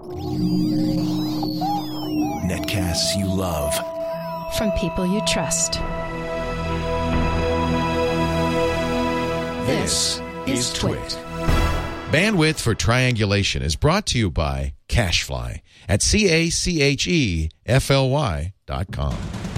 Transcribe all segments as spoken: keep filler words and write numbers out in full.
Netcasts you love. From people you trust. This is Twit. Bandwidth for Triangulation is brought to you by CacheFly at C A C H E F L Y dot com.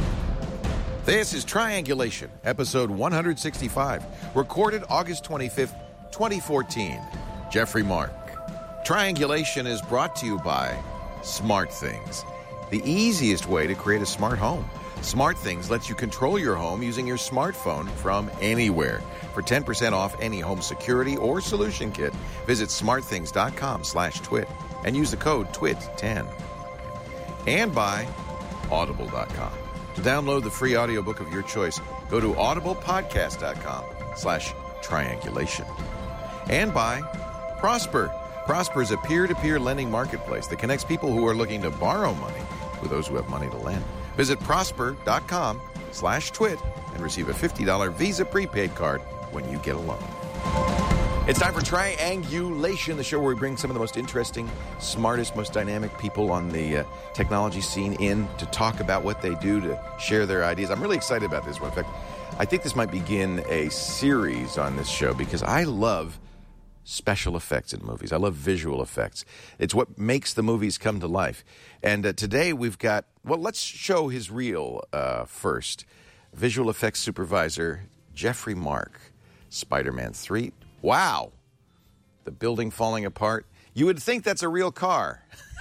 This is Triangulation, episode one sixty-five, recorded August twenty-fifth, twenty fourteen. Jeffrey Mark. Triangulation is brought to you by SmartThings, the easiest way to create a smart home. SmartThings lets you control your home using your smartphone from anywhere. For ten percent off any home security or solution kit, visit smartthings.com slash twit and use the code twit ten. And by audible dot com. To download the free audiobook of your choice, go to audiblepodcast.com slash triangulation. And by Prosper. Prosper is a peer-to-peer lending marketplace that connects people who are looking to borrow money with those who have money to lend. Visit prosper.com slash twit and receive a fifty dollars Visa prepaid card when you get a loan. It's time for Triangulation, the show where we bring some of the most interesting, smartest, most dynamic people on the uh, technology scene in to talk about what they do, to share their ideas. I'm really excited about this one. In fact, I think this might begin a series on this show because I love special effects in movies. I love visual effects. It's what makes the movies come to life. And uh, today we've got, well, let's show his reel uh, first. Visual effects supervisor Jeffrey Mark. Spider-Man three. Wow. The building falling apart. You would think that's a real car.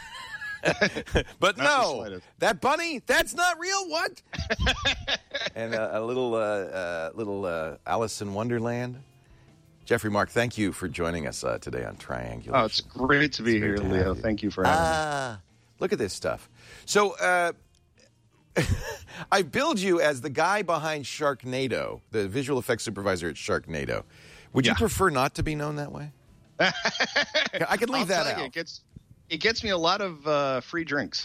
But no. That bunny, that's not real. What? And uh, a little, uh, uh, little uh, Alice in Wonderland. Jeffrey Mark, thank you for joining us uh, today on Triangulation. Oh, it's great to be it's here, to Leo. Thank you for having ah, me. Look at this stuff. So, uh, I billed you as the guy behind Sharknado, the visual effects supervisor at Sharknado. Would yeah. you prefer not to be known that way? I could leave I'll that out. You, it gets it gets me a lot of uh, free drinks.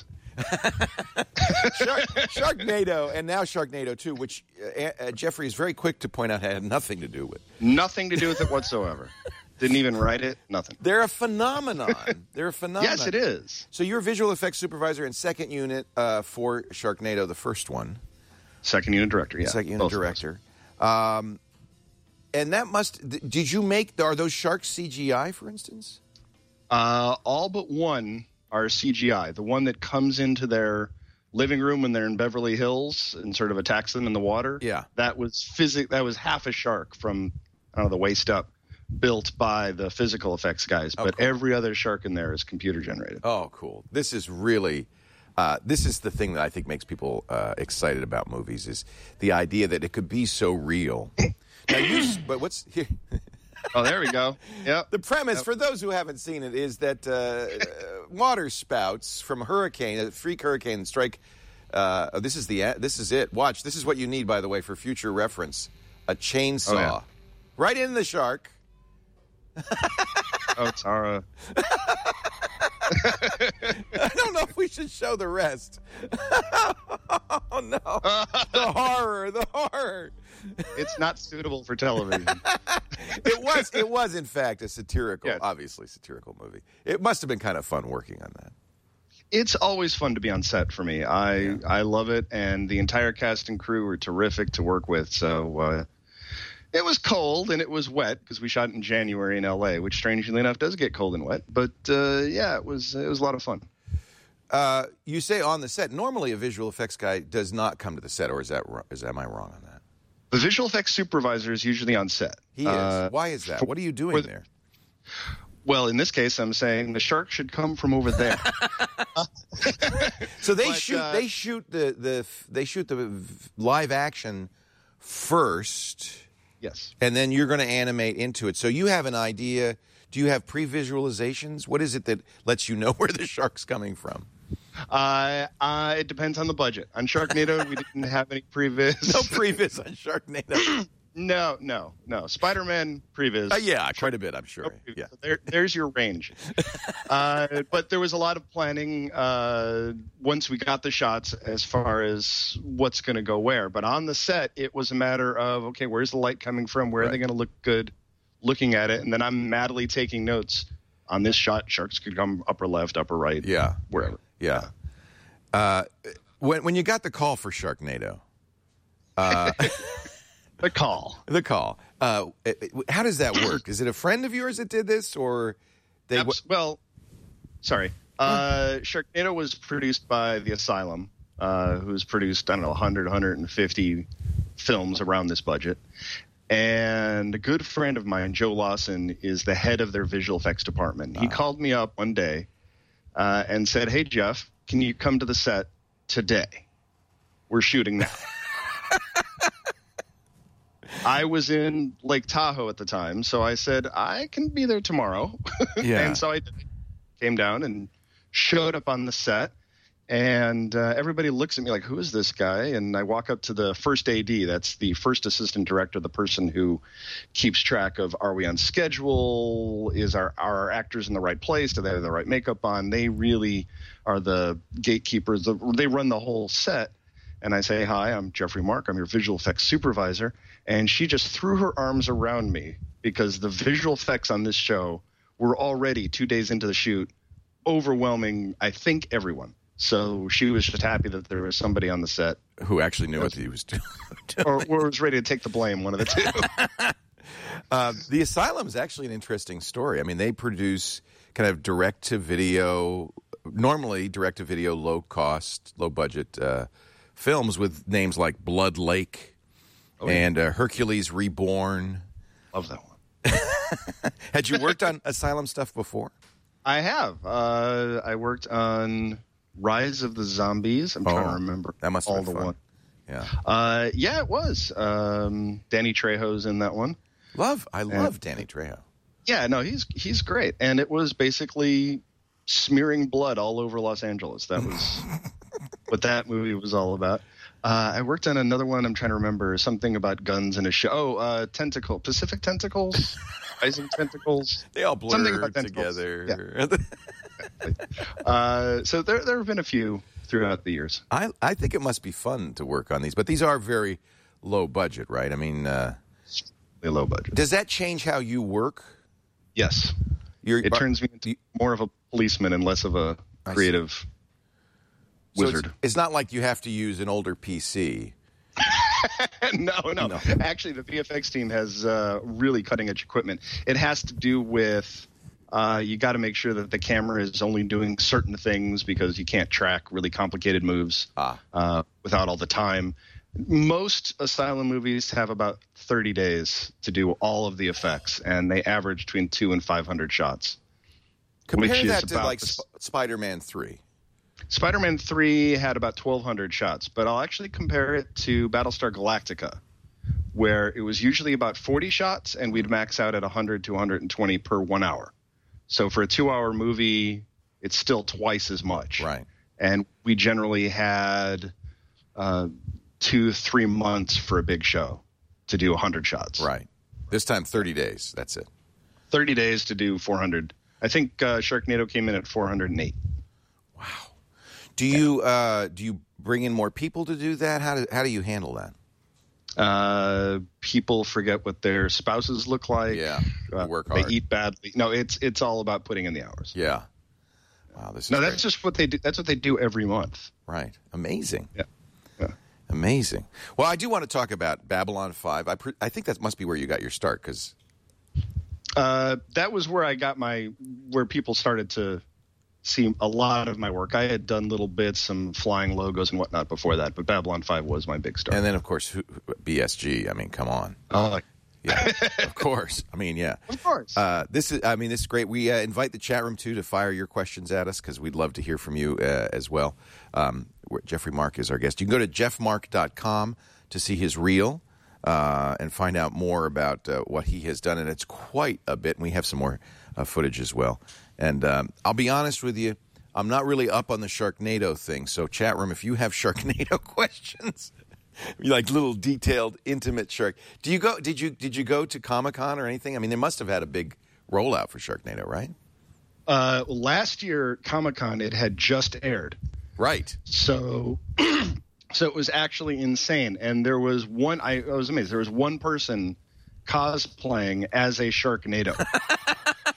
Shark, Sharknado, and now Sharknado two, which uh, uh, Jeffrey is very quick to point out had nothing to do with. Nothing to do with it whatsoever. Didn't even write it. Nothing. They're a phenomenon. They're a phenomenon. Yes, it is. So you're a visual effects supervisor in second unit uh, for Sharknado, the first one. Second unit director, yeah. Second unit Both director. Um, and that must, did you make, are those sharks C G I, for instance? Uh, all but one are C G I. The one that comes into their living room when they're in Beverly Hills and sort of attacks them in the water. Yeah. That was physic. That was half a shark from, I don't know, the waist up. Built by the physical effects guys, but oh, cool. Every other shark in there is computer generated. Oh, cool. This is really, uh, this is the thing that I think makes people uh, excited about movies is the idea that it could be so real. Now, you, but what's here? Oh, there we go. Yep. The premise, yep. for those who haven't seen it, is that uh, water spouts from a hurricane, a freak hurricane, strike. Uh, this is the. This is it. Watch. This is what you need, by the way, for future reference: a chainsaw, oh, yeah. right in the shark. Oh, Tara. I don't know if we should show the rest. Oh, no. The horror, the horror. It's not suitable for television. It was, it was, in fact, a satirical, yeah. obviously satirical movie. It must have been kind of fun working on that. It's always fun to be on set for me. I, yeah. I love it, and the entire cast and crew were terrific to work with, so... Uh, It was cold and it was wet because we shot in January in L A, which strangely enough does get cold and wet. But uh, yeah, it was it was a lot of fun. Uh, you say on the set. Normally, a visual effects guy does not come to the set, or is that is am I wrong on that? The visual effects supervisor is usually on set. He is. Uh, Why is that? For, what are you doing the, there? Well, in this case, I'm saying the shark should come from over there. So they but, shoot. Uh, they shoot the the they shoot the live action first. Yes. And then you're going to animate into it. So you have an idea. Do you have pre-visualizations? What is it that lets you know where the shark's coming from? Uh, uh, it depends on the budget. On Sharknado, we didn't have any previs. No previs on Sharknado. No, no, no. Spider-Man previs. Uh, yeah, quite a bit, I'm sure. No, yeah. So there, there's your range. uh, but there was a lot of planning uh, once we got the shots as far as what's going to go where. But on the set, it was a matter of, okay, where's the light coming from? Where right. are they going to look good looking at it? And then I'm madly taking notes on this shot, sharks could come upper left, upper right, Yeah. wherever. Yeah. Uh, when when you got the call for Sharknado, uh, The call. the call, uh, it- it- how does that work? Is it a friend of yours that did this, or they? Abs- well, sorry. Uh, Sharknado was produced by The Asylum, uh, who's produced, I don't know, one hundred, one hundred fifty films around this budget. And a good friend of mine, Joe Lawson, is the head of their visual effects department. He called me up one day uh, and said, "Hey, Jeff, can you come to the set today? We're shooting now." I was in Lake Tahoe at the time, so I said, "I can be there tomorrow." Yeah. And so I came down and showed up on the set. And uh, everybody looks at me like, "Who is this guy?" And I walk up to the first A D. That's the first assistant director, the person who keeps track of, are we on schedule? Is our, are our actors in the right place? Do they have the right makeup on? They really are the gatekeepers. The, they run the whole set. And I say, "Hi, I'm Jeffrey Mark. I'm your visual effects supervisor." And she just threw her arms around me because the visual effects on this show were already two days into the shoot, overwhelming, I think, everyone. So she was just happy that there was somebody on the set Who actually knew what he was doing? or, or was ready to take the blame, one of the two. Uh, the Asylum is actually an interesting story. I mean, they produce kind of direct-to-video, normally direct-to-video, low-cost, low-budget uh, films with names like Blood Lake and uh, Hercules Reborn. Love that one. Had you worked on Asylum stuff before? I have. Uh, I worked on Rise of the Zombies. I'm trying Oh, to remember that must have all been the fun. one. Yeah. Uh, yeah, it was. Um, Danny Trejo's in that one. Love. I love Danny Trejo. Yeah, no, he's he's great. And it was basically smearing blood all over Los Angeles. That was what that movie was all about. Uh, I worked on another one. I'm trying to remember something about guns in a show. Oh, uh, Tentacle, Pacific Tentacles, Rising Tentacles. They all Something blur about tentacles. together. Uh, so there there have been a few throughout the years. I, I think it must be fun to work on these, but these are very low budget, right? I mean, uh, A low budget. does that change how you work? Yes, You're, it turns me into more of a policeman and less of a I see. creative so it's- wizard. It's, not like you have to use an older P C. no, no, No. Actually, the V F X team has uh, really cutting edge equipment. It has to do with uh, you got to make sure that the camera is only doing certain things because you can't track really complicated moves Ah. uh, without all the time. Most Asylum movies have about thirty days to do all of the effects, and they average between two and five hundred shots. Compare Which is that to about like the- Sp- Spider-Man three. Spider-Man three had about twelve hundred shots, but I'll actually compare it to Battlestar Galactica, where it was usually about forty shots, and we'd max out at one hundred to one hundred twenty per one hour. So for a two-hour movie, it's still twice as much. Right. And we generally had uh, two, three months for a big show to do one hundred shots. Right. This time, thirty days. That's it. thirty days to do four hundred. I think uh, Sharknado came in at four hundred eight. Do you uh, do you bring in more people to do that? How do how do you handle that? Uh, people forget what their spouses look like. Yeah, Uh, you work they hard. eat badly. No, it's it's all about putting in the hours. Yeah. Wow, this is No, great. that's just what they do. That's what they do every month. Right. Amazing. Yeah. Yeah. Amazing. Well, I do want to talk about Babylon five. I pre- I think that must be where you got your start because Uh, that was where I got my where people started to see a lot of my work. I had done little bits, some flying logos and whatnot before that, but Babylon five was my big start. and then of course who- B S G. I mean, come on. Oh, Yeah, of course. I mean, yeah. of course. Uh, this is, I mean, this is great. We uh, invite the chat room, too, to fire your questions at us because we'd love to hear from you uh, as well. Um, we're- Jeffrey Mark is our guest. You can go to jeff mark dot com to see his reel uh, and find out more about uh, what he has done. And it's quite a bit. And we have some more uh, footage as well. And um, I'll be honest with you, I'm not really up on the Sharknado thing. So, chat room, if you have Sharknado questions... like little detailed, intimate shark. Do you go? Did you did you go to Comic-Con or anything? I mean, they must have had a big rollout for Sharknado, right? uh, last year, Comic-Con, it had just aired. Right. So, so it was actually insane. And there was one, I, I was amazed. There was one person cosplaying as a Sharknado.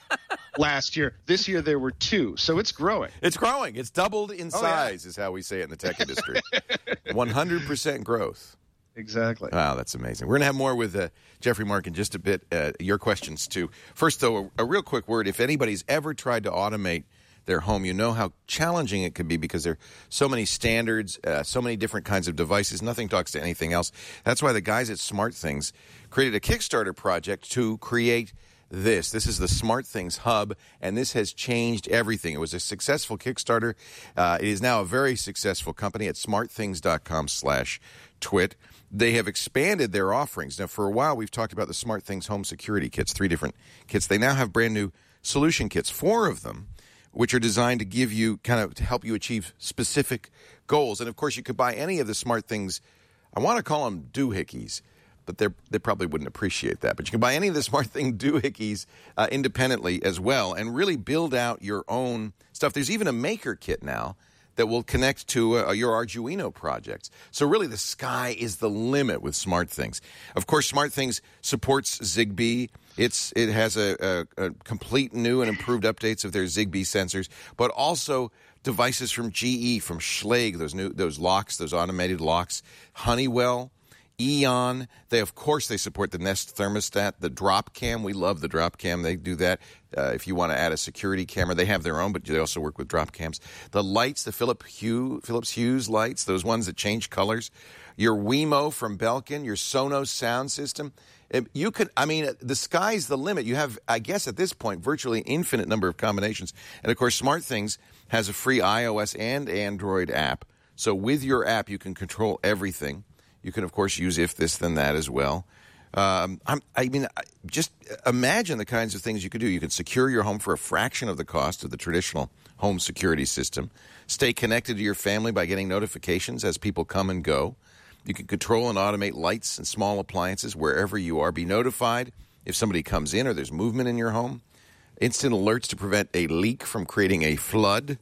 last year. This year there were two, so it's growing. It's growing. It's doubled in Oh, size, yeah. is how we say it in the tech industry. one hundred percent growth. Exactly. Wow, that's amazing. We're going to have more with uh, Jeffrey Mark in just a bit. Uh, your questions, too. First, though, a, a real quick word. If anybody's ever tried to automate their home, you know how challenging it can be because there are so many standards, uh, so many different kinds of devices. Nothing talks to anything else. That's why the guys at SmartThings created a Kickstarter project to create this. This is the SmartThings Hub, and this has changed everything. It was a successful Kickstarter. Uh, it is now a very successful company at smartthings.com slash twit. They have expanded their offerings. Now, for a while, we've talked about the SmartThings home security kits, three different kits. They now have brand new solution kits, four of them, which are designed to give you, kind of to help you achieve specific goals. And, of course, you could buy any of the SmartThings, I want to call them doohickeys, but they they probably wouldn't appreciate that. But you can buy any of the SmartThing doohickeys uh, independently as well and really build out your own stuff. There's even a maker kit now that will connect to uh, your Arduino projects. So really the sky is the limit with SmartThings. Of course, SmartThings supports Zigbee. It's It has a, a, a complete new and improved updates of their Zigbee sensors, but also devices from G E, from Schlage, those new those locks, those automated locks, Honeywell, Eon. They, of course, they support the Nest thermostat, the drop cam. We love the drop cam. They do that. Uh, if you want to add a security camera, they have their own, but they also work with drop cams. The lights, the Philip Hue, Philips Hue lights, those ones that change colors. Your Wemo from Belkin, your Sonos sound system. It, you could, I mean, the sky's the limit. You have, I guess, at this point, virtually an infinite number of combinations. And, of course, SmartThings has a free iOS and Android app. So with your app, you can control everything. You can, of course, use if this, then that as well. Um, I'm, I mean, just imagine the kinds of things you could do. You can secure your home for a fraction of the cost of the traditional home security system. Stay connected to your family by getting notifications as people come and go. You can control and automate lights and small appliances wherever you are. Be notified if somebody comes in or there's movement in your home. Instant alerts to prevent a leak from creating a flood.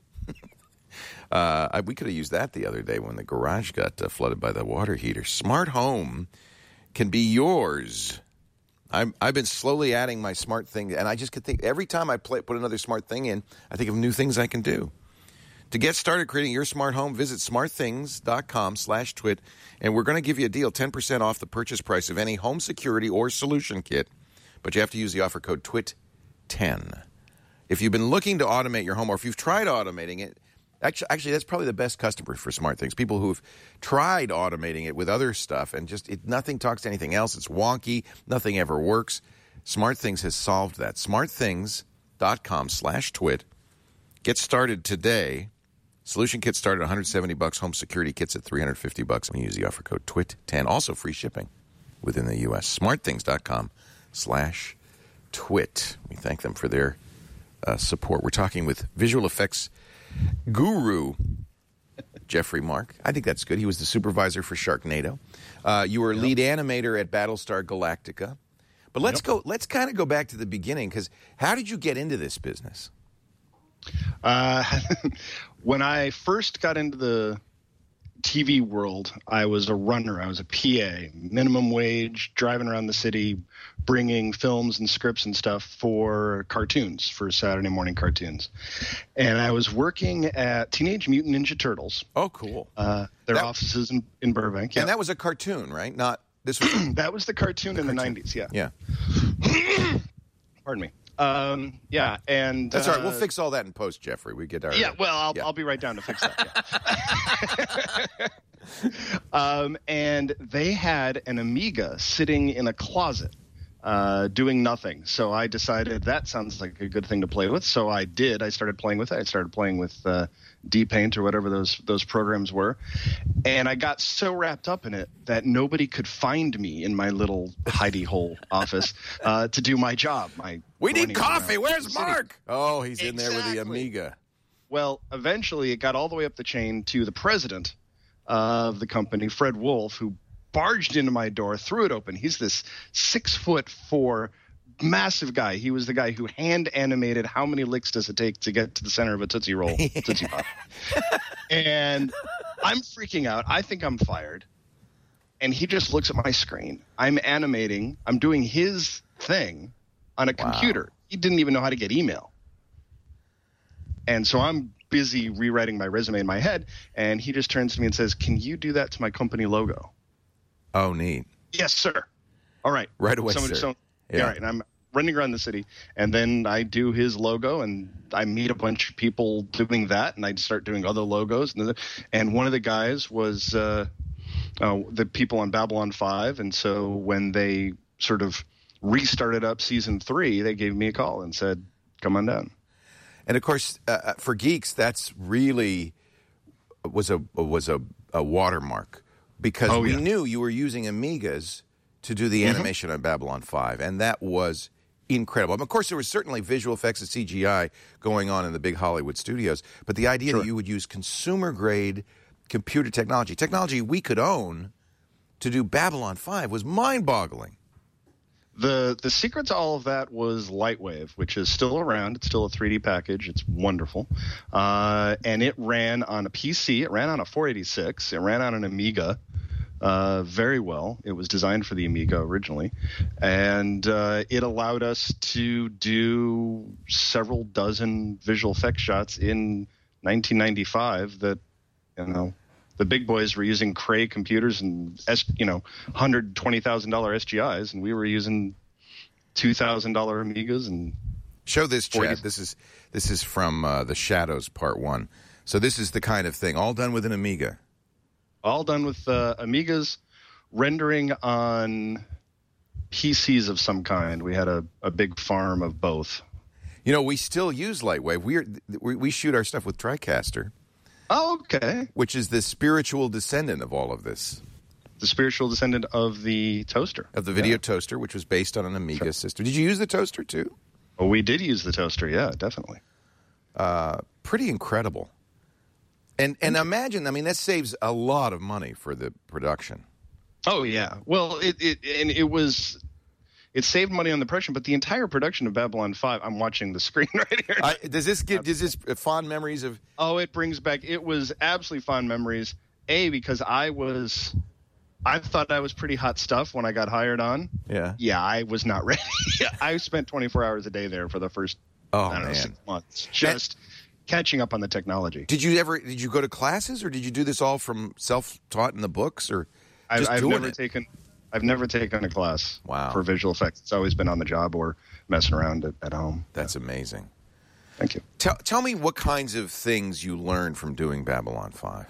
Uh, I, we could have used that the other day when the garage got uh, flooded by the water heater. Smart home can be yours. I'm, I've been slowly adding my smart thing, and I just could think every time I play, put another smart thing in, I think of new things I can do. To get started creating your smart home, visit smartthings.com slash twit, and we're going to give you a deal, ten percent off the purchase price of any home security or solution kit, but you have to use the offer code twit ten. If you've been looking to automate your home, or if you've tried automating it, Actually, actually, that's probably the best customer for SmartThings. People who've tried automating it with other stuff and just it, nothing talks to anything else. It's wonky. Nothing ever works. SmartThings has solved that. smartthings.com slash twit. Get started today. Solution kits start at one hundred seventy bucks. Home security kits at three hundred fifty bucks. And use the offer code twit ten. Also free shipping within the U S. smartthings.com slash twit. We thank them for their uh, support. We're talking with visual effects guru Jeffrey Mark. I think that's good. He was the supervisor for Sharknado. Uh, you were yep. lead animator at Battlestar Galactica. But let's yep. go. Let's kind of go back to the beginning, because how did you get into this business? Uh, when I first got into the T V world, I was a runner. I was a P A, minimum wage, driving around the city, bringing films and scripts and stuff for cartoons, for Saturday morning cartoons. And I was working at Teenage Mutant Ninja Turtles. Oh, cool. Uh, their that, offices in, in Burbank. And yeah. that was a cartoon, right? Not this was. That was the cartoon the in cartoon. the nineties. Yeah. Yeah. Pardon me. Um, yeah, and that's uh, all right. We'll fix all that in post, Jeffrey. We get our yeah. Well, I'll yeah. I'll be right down to fix that. Yeah. um, and they had an Amiga sitting in a closet, uh, doing nothing. So I decided that sounds like a good thing to play with. So I did. I started playing with it. I started playing with uh, D-Paint or whatever those those programs were, and I got so wrapped up in it that nobody could find me in my little hidey hole office uh, to do my job. My we need coffee. Where's Mark? Oh, he's exactly. in there with the Amiga. Well, eventually it got all the way up the chain to the president of the company, Fred Wolf, who barged into my door, threw it open. He's this six foot four. Massive guy. He was the guy who hand animated how many licks does it take to get to the center of a Tootsie Roll, Tootsie Pop. And I'm freaking out. I think I'm fired. And he just looks at my screen. I'm animating. I'm doing his thing on a wow. computer. He didn't even know how to get email. And so I'm busy rewriting my resume in my head, and he just turns to me and says, "Can you do that to my company logo?" Oh, neat. Yes, sir. All right. Right away, Somebody, sir. So, Yeah. All right, and I'm running around the city, and then I do his logo, and I meet a bunch of people doing that, and I start doing other logos. And, and one of the guys was uh, uh, the people on Babylon five, and so when they sort of restarted up season three, they gave me a call and said, "Come on down." And of course, uh, for geeks, that's really was a was a, a watermark because Oh, we yeah. knew you were using Amigas to do the Mm-hmm. animation on Babylon five, and that was incredible. I mean, of course, there was certainly visual effects and C G I going on in the big Hollywood studios, but the idea Sure. that you would use consumer-grade computer technology, technology we could own, to do Babylon five was mind-boggling. The the secret to all of that was Lightwave, which is still around. It's still a three D package. It's wonderful. Uh, and it ran on a P C. It ran on a four eighty-six. It ran on an Amiga uh, very well. It was designed for the Amiga originally. And uh, it allowed us to do several dozen visual effects shots in nineteen ninety-five that, you know, the big boys were using Cray computers and, S, you know, one hundred twenty thousand dollars S G Is, and we were using two thousand dollars Amigas. And Show this, forty Chad. This is this is from uh, the Shadows Part One. So this is the kind of thing, all done with an Amiga. all done with uh, Amigas, rendering on P Cs of some kind. We had a, a big farm of both. You know, we still use Lightwave. We're, we we shoot our stuff with TriCaster, Oh, okay. which is the spiritual descendant of all of this, The spiritual descendant of the toaster. of the video toaster, which was based on an Amiga system. Did you use the toaster too? Oh, we did use the toaster, yeah, definitely. Uh, pretty incredible. And and imagine, I mean, that saves a lot of money for the production. Oh, yeah. Well, it, it and it was... It saved money on the production, but the entire production of Babylon five, I'm watching the screen right here. I, does this give, does this fond memories of... Oh, it brings back, it was absolutely fond memories. A, because I was, I thought I was pretty hot stuff when I got hired on. Yeah. Yeah, I was not ready. I spent twenty-four hours a day there for the first, Oh, I don't know, man. six months, just catching up on the technology. Did you ever, did you go to classes, or did you do this all from self-taught in the books, or I've, just I've doing never it? taken, I've never taken a class Wow. for visual effects. It's always been on the job or messing around at, at home. That's amazing. Thank you. Tell, tell me what kinds of things you learned from doing Babylon five.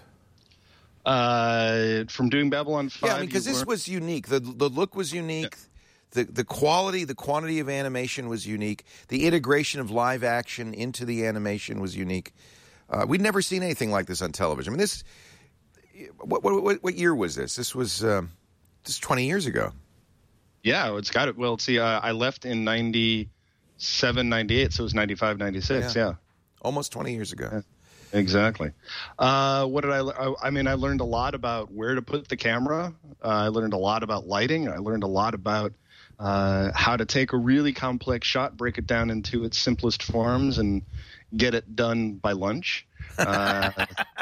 Uh, from doing Babylon five, Yeah, I mean, because you this learn- was unique. The the look was unique. The the quality, the quantity of animation was unique. The integration of live action into the animation was unique. Uh, we'd never seen anything like this on television. I mean, this. What what what year was this? This was um, just twenty years ago. Yeah, it's got it. Well, see, uh, I left in ninety-seven, ninety-eight, so it was ninety-five, ninety-six, Yeah. yeah. Almost twenty years ago. Exactly. Uh, what did I, I? I mean, I learned a lot about where to put the camera. Uh, I learned a lot about lighting. I learned a lot about uh, how to take a really complex shot, break it down into its simplest forms, and get it done by lunch. Uh,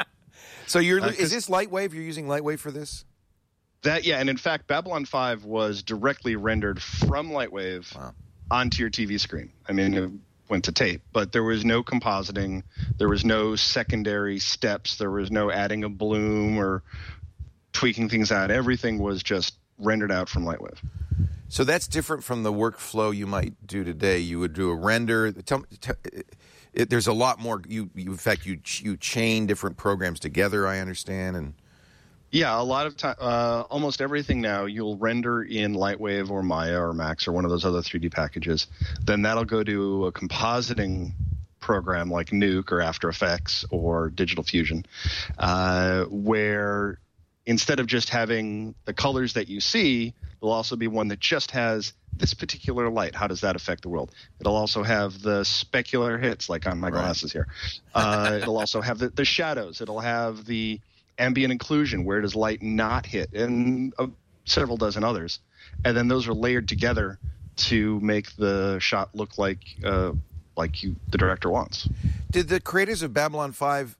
So you're Uh, is this Lightwave? You're using Lightwave for this? that yeah, and in fact, Babylon five was directly rendered from Lightwave Wow. onto your T V screen. I mean, it went to tape, but there was no compositing. There was no secondary steps. There was no adding a bloom or tweaking things out. Everything was just rendered out from Lightwave. So that's different from the workflow you might do today. You would do a render. Tell, tell, it, there's a lot more. You, you, in fact, you you chain different programs together. I understand, and Yeah, a lot of time, uh, almost everything now you'll render in Lightwave or Maya or Max or one of those other three D packages. Then that'll go to a compositing program like Nuke or After Effects or Digital Fusion, uh, where instead of just having the colors that you see, there'll also be one that just has this particular light. How does that affect the world? It'll also have the specular hits, like on my Right. glasses here. Uh, it'll also have the, the shadows. It'll have the ambient inclusion. Where does light not hit? And uh, several dozen others. And then those are layered together to make the shot look like uh, like you, the director wants. did the creators of Babylon five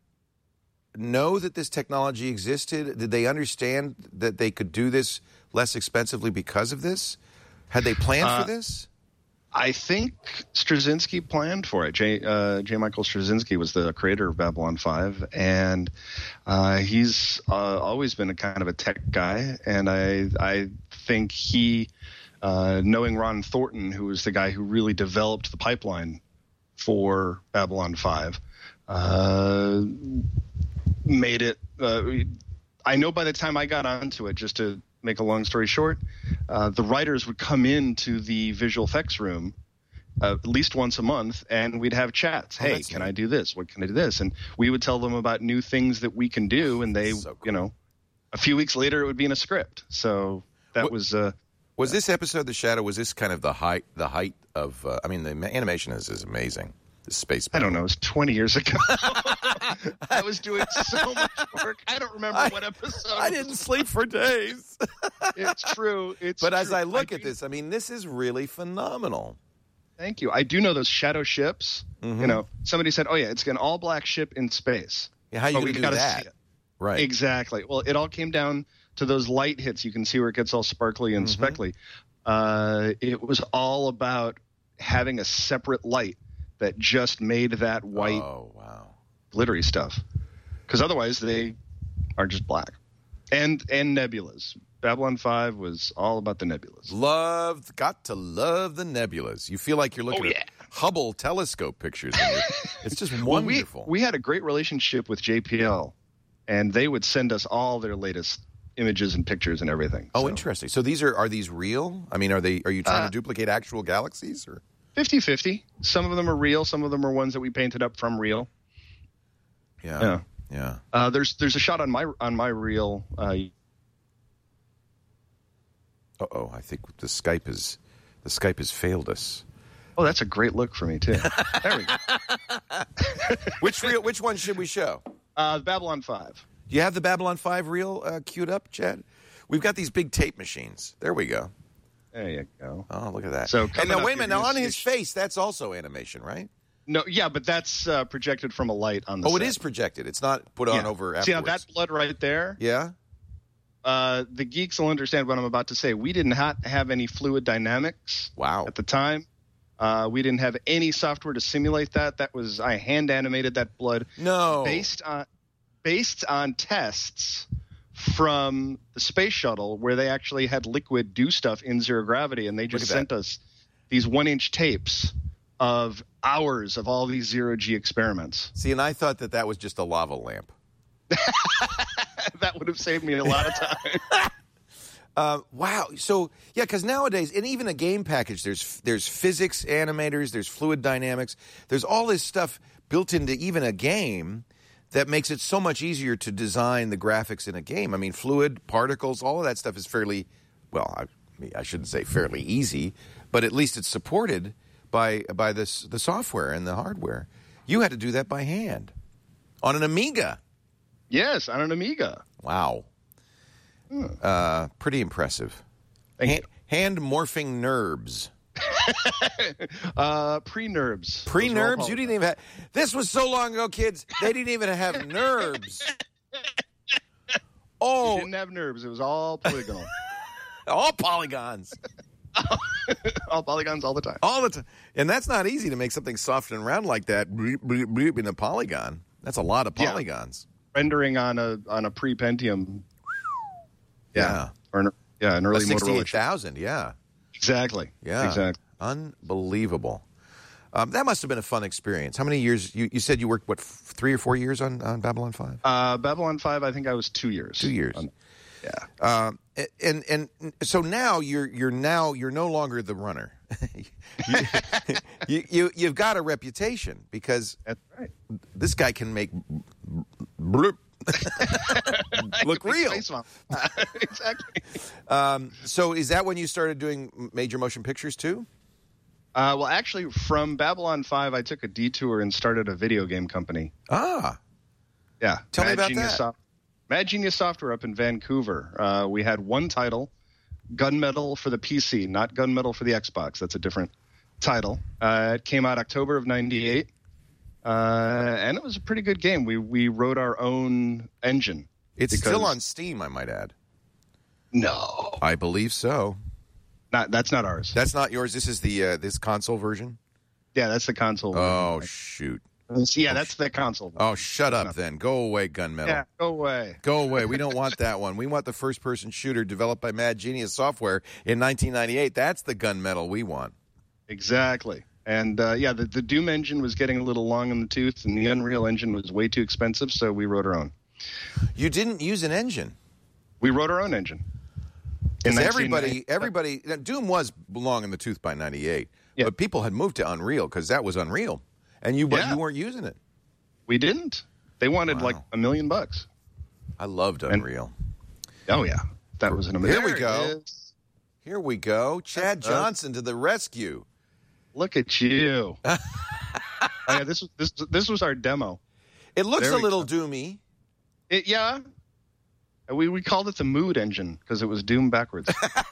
know that this technology existed? Did they understand that they could do this less expensively because of this? Had they planned Uh, for this? I think Straczynski planned for it. J. Uh, J. Michael Straczynski was the creator of Babylon five, and uh, he's uh, always been a kind of a tech guy. And I, I think he, uh, knowing Ron Thornton, who was the guy who really developed the pipeline for Babylon five, uh, made it. Uh, I know by the time I got onto it, just to make a long story short, uh, the writers would come into the visual effects room uh, at least once a month, and we'd have chats. Oh, hey, can neat. I do this? What can I do this? And we would tell them about new things that we can do, and they, so cool. you know, a few weeks later it would be in a script. So that what, was uh, was this episode, The Shadow? Was this kind of the height, the height of? Uh, I mean, the animation is is amazing. The space. I don't know. It was twenty years ago. I was doing so much work. I don't remember I, what episode. I didn't sleep for days. It's true. It's but true. as I look I at do, this, I mean, this is really phenomenal. Thank you. I do know those shadow ships. Mm-hmm. You know, somebody said, "Oh yeah, it's an all black ship in space." Yeah, how you gonna do that? See it. Right. Exactly. Well, it all came down to those light hits. You can see where it gets all sparkly and mm-hmm. speckly. Uh, it was all about having a separate light that just made that white, oh, wow. glittery stuff. Because otherwise they are just black. And and nebulas. Babylon five was all about the nebulas. Loved, got to love the nebulas. You feel like you're looking oh, yeah. at Hubble telescope pictures. It's just wonderful. Well, we, we had a great relationship with J P L, and they would send us all their latest images and pictures and everything. Oh, so. interesting. So these are are these real? I mean, are they? Are you trying uh, to duplicate actual galaxies or? fifty-fifty. Some of them are real. Some of them are ones that we painted up from real. Yeah, yeah. yeah. Uh, there's there's a shot on my on my reel. Uh oh, I think the Skype is the Skype has failed us. Oh, that's a great look for me too. There we go. Which reel? Which one should we show? Uh, Babylon five. Do you have the Babylon five reel uh, queued up, Chad? We've got these big tape machines. There we go. There you go. Oh, look at that. So, and now, up, wait a minute. Now, on his see... face, that's also animation, right? No, yeah, but that's uh, projected from a light on the Oh, set. it is projected. It's not put on yeah. over afterwards. See, now that blood right there? Yeah. Uh, the geeks will understand what I'm about to say. We didn't ha- have any fluid dynamics wow. at the time. Uh, we didn't have any software to simulate that. That was I hand animated that blood. No. Based on based on tests from the space shuttle where they actually had liquid do stuff in zero gravity, and they just sent that. us these one-inch tapes of hours of all these zero-G experiments. See, and I thought that that was just a lava lamp. That would have saved me a lot of time. uh, wow. So, yeah, because nowadays, and even a game package, there's there's physics animators, there's fluid dynamics, there's all this stuff built into even a game that makes it so much easier to design the graphics in a game. I mean, fluid, particles, all of that stuff is fairly, well, I, I shouldn't say fairly easy, but at least it's supported by by this the software and the hardware. You had to do that by hand on an Amiga. Yes, on an Amiga. Wow. Hmm. Uh, pretty impressive. Thank hand, hand morphing NURBS. uh, pre-NURBS. Pre-NURBS? You didn't even have... This was so long ago, kids. They didn't even have NURBS. Oh. We didn't have NURBS. It was all polygonal. All polygons. All polygons all the time. All the time. And that's not easy to make something soft and round like that bleep, bleep, bleep, in a polygon. That's a lot of polygons. Yeah. Rendering on a on a pre-Pentium. Yeah. yeah. Or an, yeah, an early Motorola. sixty-eight thousand, yeah. Exactly. Yeah. Exactly. Unbelievable. Um, that must have been a fun experience. How many years? You, you said you worked, what, f- three or four years on, on Babylon five? Uh, Babylon five, I think I was two years. Two years. On, yeah. Uh, and and so now you're you're now you're no longer the runner. you, you, you you've got a reputation because that's right. This guy can make bloop, look real. Exactly. Um, so is that when you started doing major motion pictures too? Uh, well, actually, from Babylon five, I took a detour and started a video game company. Ah. Yeah. Tell Mad me about Genius that. Soft- Mad Genius Software up in Vancouver. Uh, we had one title, Gunmetal for the P C, not Gunmetal for the Xbox. That's a different title. Uh, it came out October of ninety-eight, uh, and it was a pretty good game. We we wrote our own engine. It's because... still on Steam, I might add. No. I believe so. Not that's not ours. That's not yours. This is the uh, this console version. Yeah, that's the console. Oh version. shoot! Yeah, that's the console version. Oh, shut up then. Go away, Gunmetal. Yeah, go away. Go away. We don't want that one. We want the first-person shooter developed by Mad Genius Software in nineteen ninety-eight. That's the Gunmetal we want. Exactly. And, uh, yeah, the, the Doom engine was getting a little long in the tooth, and the Unreal engine was way too expensive, so we wrote our own. You didn't use an engine. We wrote our own engine. Because everybody, everybody, Doom was long in the tooth by ninety-eight, yeah. But people had moved to Unreal because that was Unreal, and you, but yeah. you weren't using it. We didn't. They wanted wow. like a million bucks. I loved Unreal. And, oh yeah, that was an amazing. Here we go. Here we go. Chad Johnson to the rescue. Look at you. oh, yeah, this was this this was our demo. It looks there a little go. doomy. It, yeah. We we called it the Mood engine because it was Doom backwards.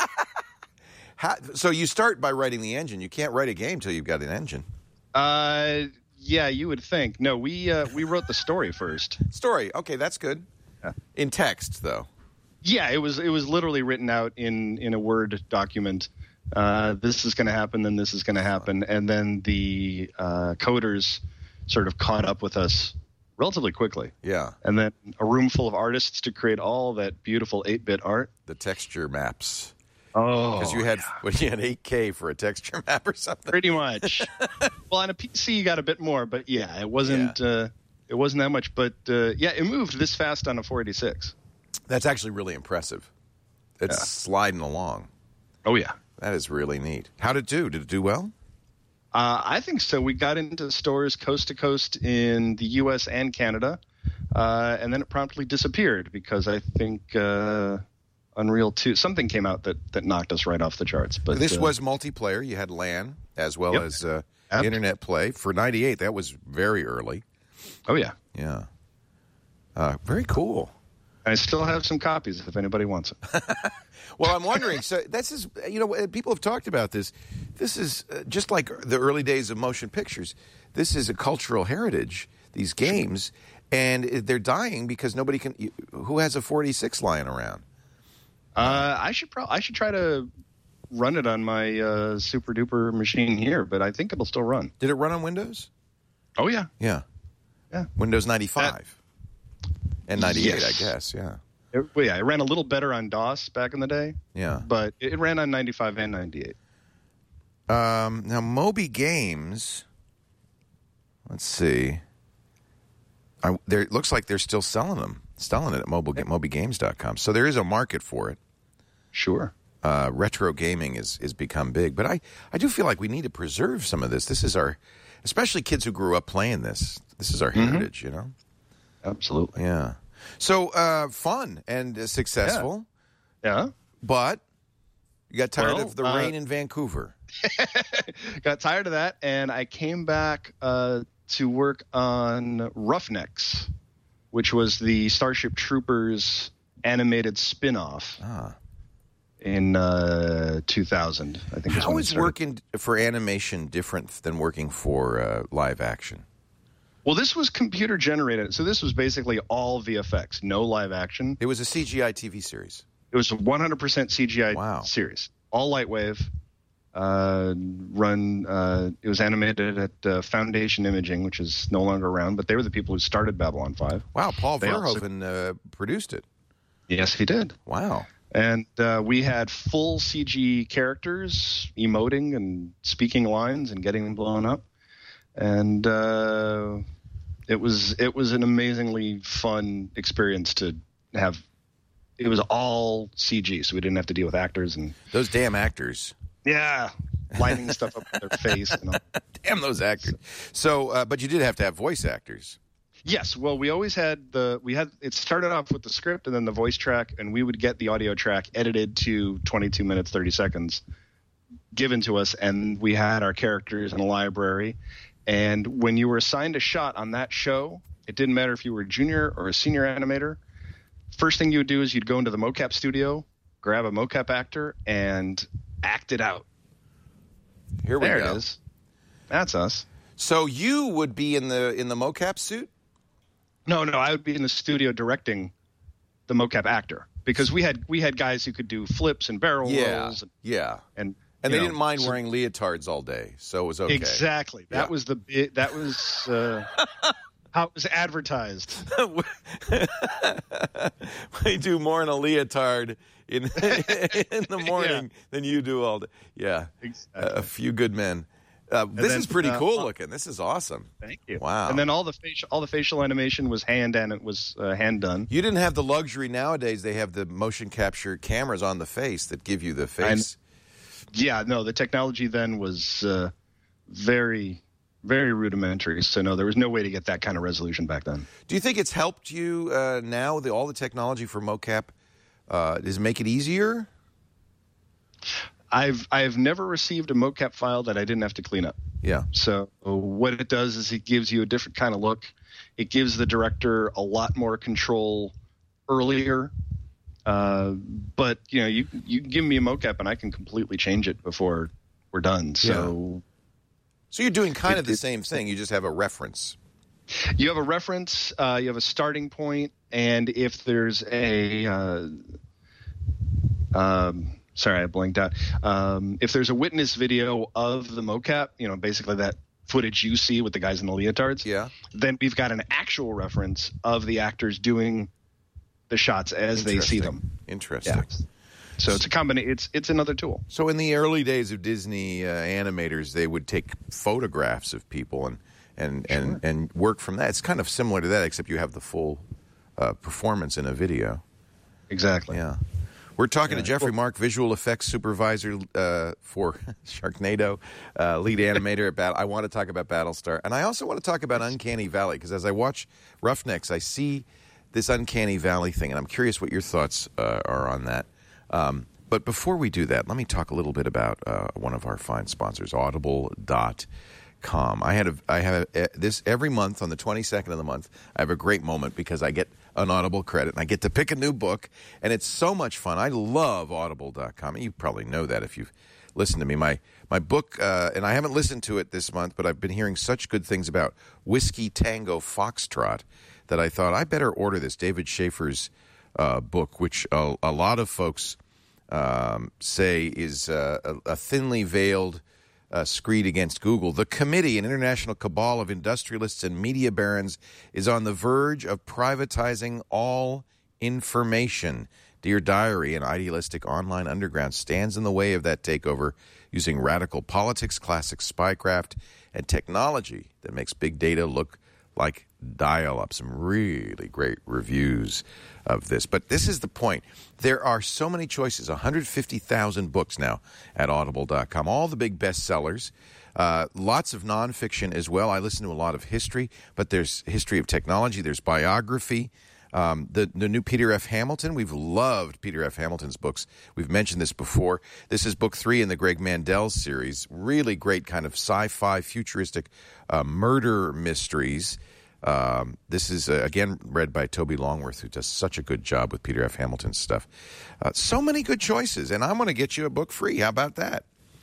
How, so you start by writing the engine. You can't write a game till you've got an engine. Uh, yeah, you would think. No, we uh, we wrote the story first. Story, okay, that's good. Yeah. In text, though. Yeah, it was it was literally written out in in a Word document. Uh, this is going to happen, then this is going to happen, and then the uh, coders sort of caught up with us relatively quickly. Yeah. And then a room full of artists to create all that beautiful eight-bit art. The texture maps. Oh, because you had yeah. well, you had eight K for a texture map or something. Pretty much. Well, on a P C you got a bit more, but yeah, it wasn't yeah. Uh, it wasn't that much. But uh, yeah, it moved this fast on a four eighty-six. That's actually really impressive. It's yeah. sliding along. Oh yeah, that is really neat. How did it do? Did it do well? Uh, I think so. We got into stores coast to coast in the U S and Canada, uh, and then it promptly disappeared because I think. Uh, Unreal two, something came out that, that knocked us right off the charts. But this uh, was multiplayer. You had LAN as well yep. as uh, yep. internet play. For ninety-eight, that was very early. Oh, yeah. Yeah. Uh, very cool. I still have some copies if anybody wants it. Well, I'm wondering, so this is, you know, people have talked about this. This is uh, just like the early days of motion pictures. This is a cultural heritage, these games, and they're dying because nobody can, who has a four eighty-six lying around? Uh, I should probably I should try to run it on my uh, super duper machine here, but I think it'll still run. Did it run on Windows? Oh yeah, yeah, yeah. Windows ninety-five that, and ninety-eight, yes. I guess. Yeah, it, well, yeah. It ran a little better on DOS back in the day. Yeah, but it, it ran on ninety-five and ninety-eight. Um, now Moby Games. Let's see. I, there, it looks like they're still selling them, selling it at mobile, moby games dot com. So there is a market for it. Sure. Uh, retro gaming is is become big, but I, I do feel like we need to preserve some of this. This is our, especially kids who grew up playing this. This is our mm-hmm. heritage, you know. Absolutely. Yeah. So uh, fun and uh, successful. Yeah. yeah. But you got tired well, of the uh, rain in Vancouver. Got tired of that, and I came back uh, to work on Roughnecks, which was the Starship Troopers animated spin-off. Ah. In uh, two thousand, I think. How is working for animation different than working for uh, live action? Well, this was computer generated, so this was basically all V F X, no live action. It was a C G I T V series. It was a one hundred percent C G I wow. series, all Lightwave. Uh, run. Uh, it was animated at uh, Foundation Imaging, which is no longer around, but they were the people who started Babylon five. Wow, Paul they Verhoeven also... uh, produced it. Yes, he did. Wow. And uh, we had full C G characters emoting and speaking lines and getting them blown up, and uh, it was it was an amazingly fun experience to have. It was all C G, so we didn't have to deal with actors and those damn actors. Yeah, lining stuff up with their face. And all. Damn those actors. So, uh, but you did have to have voice actors. Yes, well, we always had the we had it started off with the script and then the voice track, and we would get the audio track edited to twenty-two minutes thirty seconds given to us, and we had our characters in a library. And when you were assigned a shot on that show, it didn't matter if you were a junior or a senior animator. First thing you would do is you'd go into the mocap studio, grab a mocap actor, and act it out. Here we there go. There it is. That's us. So you would be in the in the mocap suit? No, no, I would be in the studio directing the mocap actor. because we had we had guys who could do flips and barrel Yeah, rolls. And, yeah. and And you they know, didn't mind so- wearing leotards all day, so it was okay. Exactly. That Yeah. was the it, that was uh, how it was advertised. We do more in a leotard in in the morning than you do all day. Yeah, Exactly. a, a few good men. Uh, this then, is pretty uh, cool uh, looking. This is awesome. Thank you. Wow. And then all the facial all the facial animation was hand and it was uh, hand done. You didn't have the luxury nowadays. They have the motion capture cameras on the face that give you the face. Yeah, no, the technology then was uh, very, very rudimentary. So no, there was no way to get that kind of resolution back then. Do you think it's helped you uh, now? The, all the technology for mocap uh, does it make it easier? I've I've never received a mocap file that I didn't have to clean up. Yeah. So what it does is it gives you a different kind of look. It gives the director a lot more control earlier. Uh, but you know, you you can give me a mocap and I can completely change it before we're done. So So you're doing kind It- of the it- same thing. You just have a reference. you have a reference, uh, you have a starting point, and if there's a uh, um, sorry, I blinked out. Um, if there's a witness video of the mocap, you know, basically that footage you see with the guys in the leotards, Yeah. then we've got an actual reference of the actors doing the shots as they see them. Interesting. Yeah. So it's a combination. It's it's another tool. So in the early days of Disney uh, animators, they would take photographs of people and and, and and work from that. It's kind of similar to that, except you have the full uh, performance in a video. Exactly. Yeah. We're talking to Jeffrey Mark, visual effects supervisor uh, for Sharknado, uh, lead animator at Battle. I want to talk about Battlestar, and I also want to talk about Uncanny Valley, because as I watch Roughnecks, I see this Uncanny Valley thing, and I'm curious what your thoughts uh, are on that. Um, but before we do that, let me talk a little bit about uh, one of our fine sponsors, audible dot com. I had a, I have a, this every month on the twenty-second of the month. I have a great moment because I get an Audible credit and I get to pick a new book, and it's so much fun. I love audible dot com. You probably know that if you've listened to me. My my book, uh, and I haven't listened to it this month, but I've been hearing such good things about Whiskey Tango Foxtrot that I thought I better order this David Schaefer's uh, book, which a, a lot of folks um, say is uh, a, a thinly veiled uh, screed against Google. The committee, an international cabal of industrialists and media barons, is on the verge of privatizing all information. Dear Diary, an idealistic online underground, stands in the way of that takeover, using radical politics, classic spycraft, and technology that makes big data look like dial-up. Some really great reviews of this. But this is the point. There are so many choices, one hundred fifty thousand books now at audible dot com, all the big bestsellers. Uh, lots of nonfiction as well. I listen to a lot of history, but there's history of technology, there's biography. Um, the, the new Peter F. Hamilton, we've loved Peter F. Hamilton's books. We've mentioned this before. This is book three in the Greg Mandel series. Really great kind of sci-fi, futuristic uh, murder mysteries. Um, this is, uh, again, read by Toby Longworth, who does such a good job with Peter F. Hamilton's stuff. Uh, so many good choices, and I'm going to get you a book free. How about that?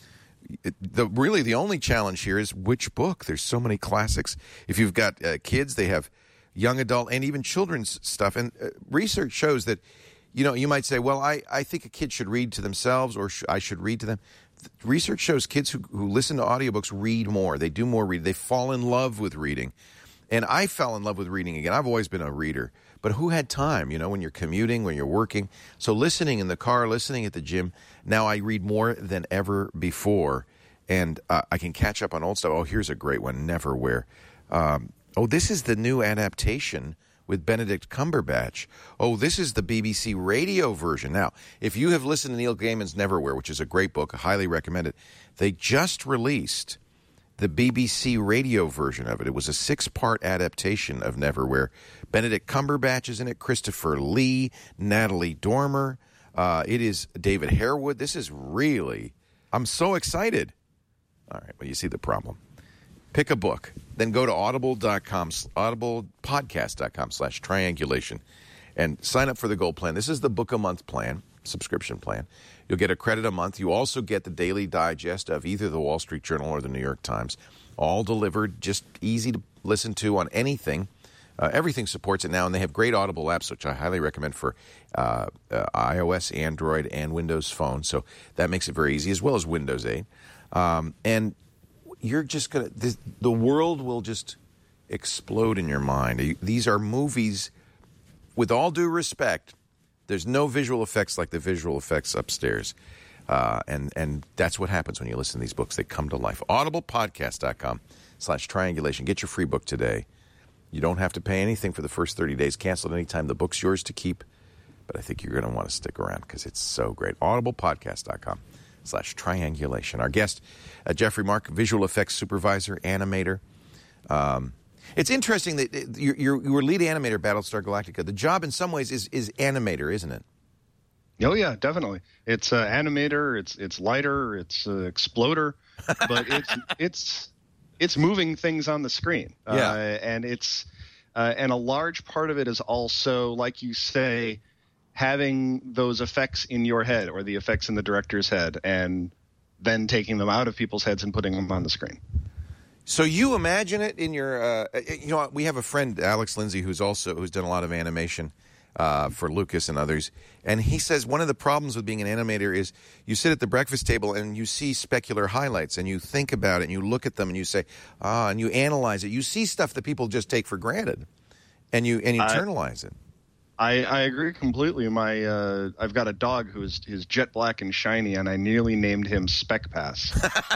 It, the really the only challenge here is which book. There's so many classics. If you've got uh, kids, they have young adult and even children's stuff. And uh, research shows that, you know, you might say, well, I, I think a kid should read to themselves, or sh- I should read to them. Research shows kids who, who listen to audiobooks read more. They do more reading. They fall in love with reading. And I fell in love with reading again. I've always been a reader. But who had time, you know, when you're commuting, when you're working? So listening in the car, listening at the gym, now I read more than ever before. And uh, I can catch up on old stuff. Oh, here's a great one, Neverwhere. Um, oh, this is the new adaptation with Benedict Cumberbatch. Oh, this is the B B C radio version. Now, if you have listened to Neil Gaiman's Neverwhere, which is a great book, I highly recommend it, they just released the B B C radio version of it. It was a six-part adaptation of Neverwhere. Benedict Cumberbatch is in it, Christopher Lee, Natalie Dormer. Uh, it is David Harewood. This is really, I'm so excited. All right, well, you see the problem. Pick a book, then go to audible dot com, audible podcast dot com slash triangulation, and sign up for the gold plan. This is the book a month plan, subscription plan. You'll get a credit a month. You also get the daily digest of either the Wall Street Journal or the New York Times, all delivered, just easy to listen to on anything Uh, everything supports it now, and they have great Audible apps, which I highly recommend for uh, uh, iOS, Android, and Windows Phone. So that makes it very easy, as well as Windows eight. Um, and you're just going to, the world will just explode in your mind. These are movies, with all due respect, there's no visual effects like the visual effects upstairs. Uh, and, and that's what happens when you listen to these books. They come to life. audiblepodcast.com slash triangulation. Get your free book today. You don't have to pay anything for the first thirty days. Cancel at any time. The book's yours to keep. But I think you're going to want to stick around because it's so great. audiblepodcast.com slash triangulation. Our guest, uh, Jeffrey Mark, visual effects supervisor, animator. Um, it's interesting that you're, you're, you were lead animator, Battlestar Galactica. The job in some ways is, is animator, isn't it? Oh yeah, definitely. It's uh, animator. It's it's lighter. It's uh, exploder, but it's it's it's moving things on the screen. Yeah. Uh, and it's uh, and a large part of it is also, like you say, having those effects in your head or the effects in the director's head, and then taking them out of people's heads and putting them on the screen. So you imagine it in your, uh, you know, we have a friend, Alex Lindsay, who's also who's done a lot of animation uh, for Lucas and others, and he says one of the problems with being an animator is you sit at the breakfast table and you see specular highlights, and you think about it, and you look at them, and you say, ah, and you analyze it. You see stuff that people just take for granted, and you and you I, internalize it. I, I agree completely. My uh, I've got a dog who is is jet black and shiny, and I nearly named him Spec Pass.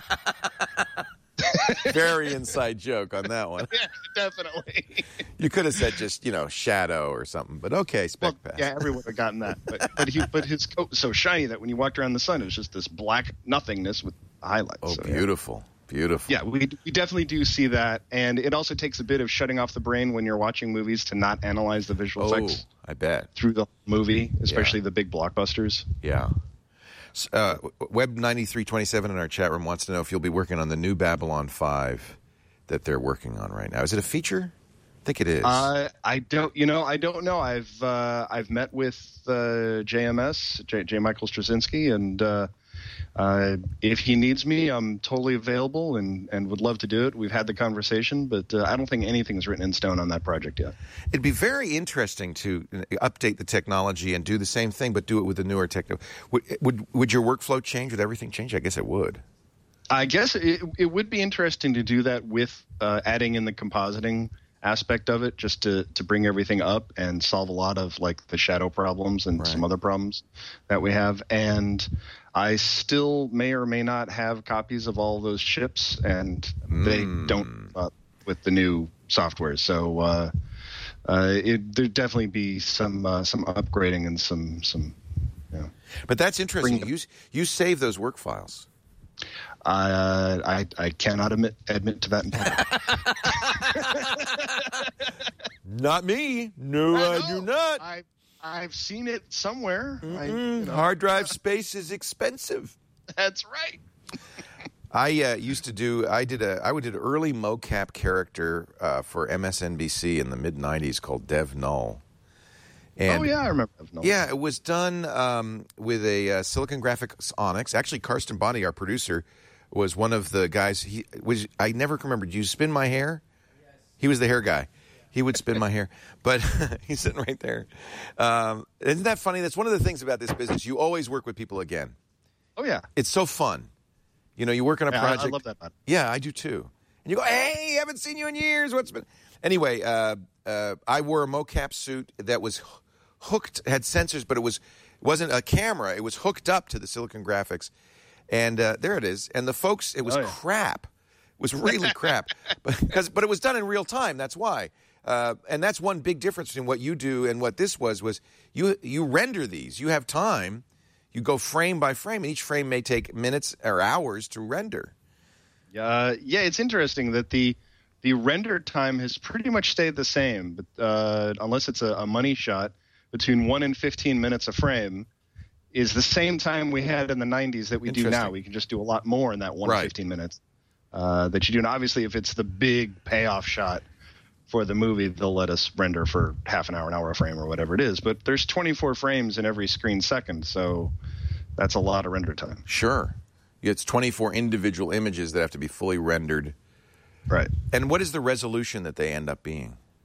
Very inside joke on that one. Yeah, definitely. You could have said just, you know, Shadow or something, but okay, Spec Well, Pass. yeah, everyone would have gotten that. But but, he, but his coat was so shiny that when you walked around the sun, it was just this black nothingness with highlights. Oh, so, beautiful. Yeah. Beautiful. Yeah, we, we definitely do see that. And it also takes a bit of shutting off the brain when you're watching movies to not analyze the visual Oh, effects I bet. through the movie, especially Yeah. the big blockbusters. Yeah. Uh, Web ninety-three twenty-seven in our chat room wants to know if you'll be working on the new Babylon five that they're working on right now. Is it a feature? I think it is. Uh, I don't, you know, I don't know. I've uh, I've met with uh, J M S, J, J. Michael Straczynski, and uh, uh, if he needs me, I'm totally available and, and would love to do it. We've had the conversation, but uh, I don't think anything's written in stone on that project yet. It'd be very interesting to update the technology and do the same thing, but do it with the newer technology. Would, would, would your workflow change? Would everything change? I guess it would. I guess it, it would be interesting to do that with uh, adding in the compositing aspect of it, just to, to bring everything up and solve a lot of like the shadow problems and Right. some other problems that we have. And I still may or may not have copies of all those chips, and they Mm. don't uh, with the new software. So uh, uh, it, there'd definitely be some uh, some upgrading and some some. You know, But that's interesting. Bring- You you save those work files. uh, I I cannot admit admit to that in public. Not me. No, I, know. do not. I, I've seen it somewhere. I, you Mm, know, Hard drive space is expensive. That's right. I uh, used to do. I did a. I did an early mocap character uh, for M S N B C in the mid nineties called Dev Null. And oh yeah, I remember. No. yeah, it was done um, with a uh, Silicon Graphics Onyx. Actually, Karsten Bondy, our producer, was one of the guys. He was. I never can remember. Did you spin my hair? Yes. He was the hair guy. He would spin my hair, but he's sitting right there. Um, isn't that funny? That's one of the things about this business. You always work with people again. Oh yeah. It's so fun. You know, you work on a Yeah, I- project. I love that part. Yeah, I do too. And you go, hey, haven't seen you in years. What's been? Anyway, uh, uh, I wore a mocap suit that was hooked, had sensors, but it was wasn't a camera. It was hooked up to the Silicon Graphics, and uh, there it is. And the folks, it was Oh, yeah. crap. It was really crap, but because but it was done in real time. That's why. Uh, and that's one big difference between what you do and what this was. Was you you render these? You have time. You go frame by frame, and each frame may take minutes or hours to render. Uh, yeah, it's interesting that the the render time has pretty much stayed the same, but uh, unless it's a, a money shot, between one and fifteen minutes a frame is the same time we had in the nineties that we do now. Interesting. We can just do a lot more in that one Right. to fifteen minutes uh, that you do. And obviously, if it's the big payoff shot for the movie, they'll let us render for half an hour, an hour a frame, or whatever it is. But there's twenty-four frames in every screen second, so that's a lot of render time. Sure. It's twenty-four individual images that have to be fully rendered. Right. And what is the resolution that they end up being?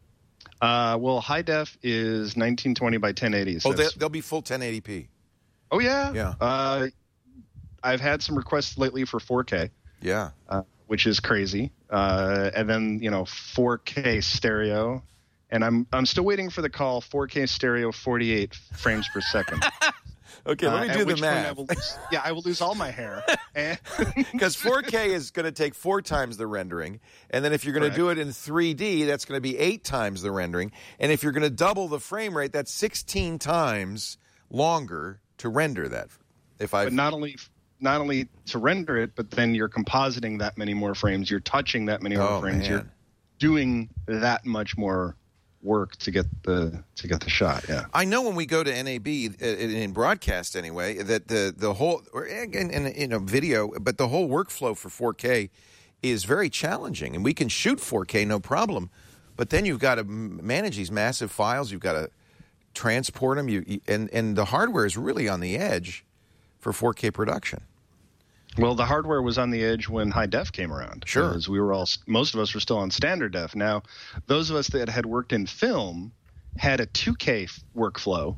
Uh, well, high def is nineteen twenty by ten eighty. So oh, they, they'll be full ten eighty p. Oh, yeah? Yeah. Uh, I've had some requests lately for four K. Yeah. Uh, which is crazy. Uh, and then, you know, four K stereo. And I'm I'm still waiting for the call, four K stereo, forty-eight frames per second. Okay, let me uh, do at the which math. Point I will lose, yeah, I will lose all my hair. Because four K is going to take four times the rendering. And then if you're going to do it in three D, that's going to be eight times the rendering. And if you're going to double the frame rate, that's sixteen times longer to render that. If I But not only not only to render it, but then you're compositing that many more frames. You're touching that many more Oh, frames. man. You're doing that much more work to get the to get the shot. Yeah. I know when we go to N A B uh, in broadcast anyway that the the whole or in, in, in a video, but the whole workflow for four K is very challenging, and we can shoot four K no problem, but then you've got to manage these massive files. You've got to transport them. You and and the hardware is really on the edge for four K production. Well, the hardware was on the edge when high def came around. Sure. Because we were all, most of us were still on standard def. Now, those of us that had worked in film had a two K workflow,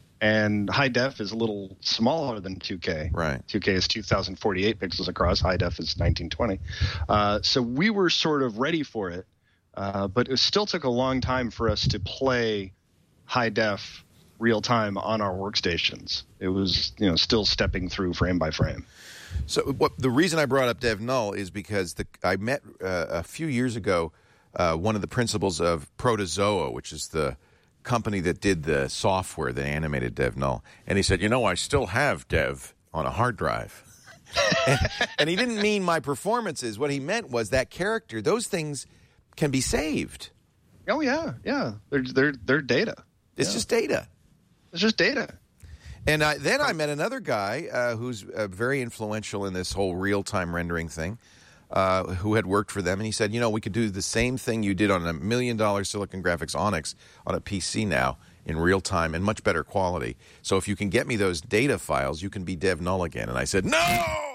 and high def is a little smaller than two K. Right. two K is two thousand forty-eight pixels across. High def is nineteen twenty. Uh, so we were sort of ready for it, uh, but it still took a long time for us to play high def real time on our workstations. It was, you know, still stepping through frame by frame. So what the reason I brought up Dev Null is because the, I met uh, a few years ago uh, one of the principals of Protozoa, which is the company that did the software that animated Dev Null, and he said, you know, I still have Dev on a hard drive. and, and he didn't mean my performances. What he meant was that character, those things can be saved. Oh, yeah, yeah. They're, they're, they're data. It's Yeah. just data. It's just data. And I, then I met another guy uh, who's uh, very influential in this whole real-time rendering thing, uh, who had worked for them. And he said, you know, we could do the same thing you did on a million-dollar Silicon Graphics Onyx on a P C now in real time and much better quality. So if you can get me those data files, you can be Dev Null again. And I said, no!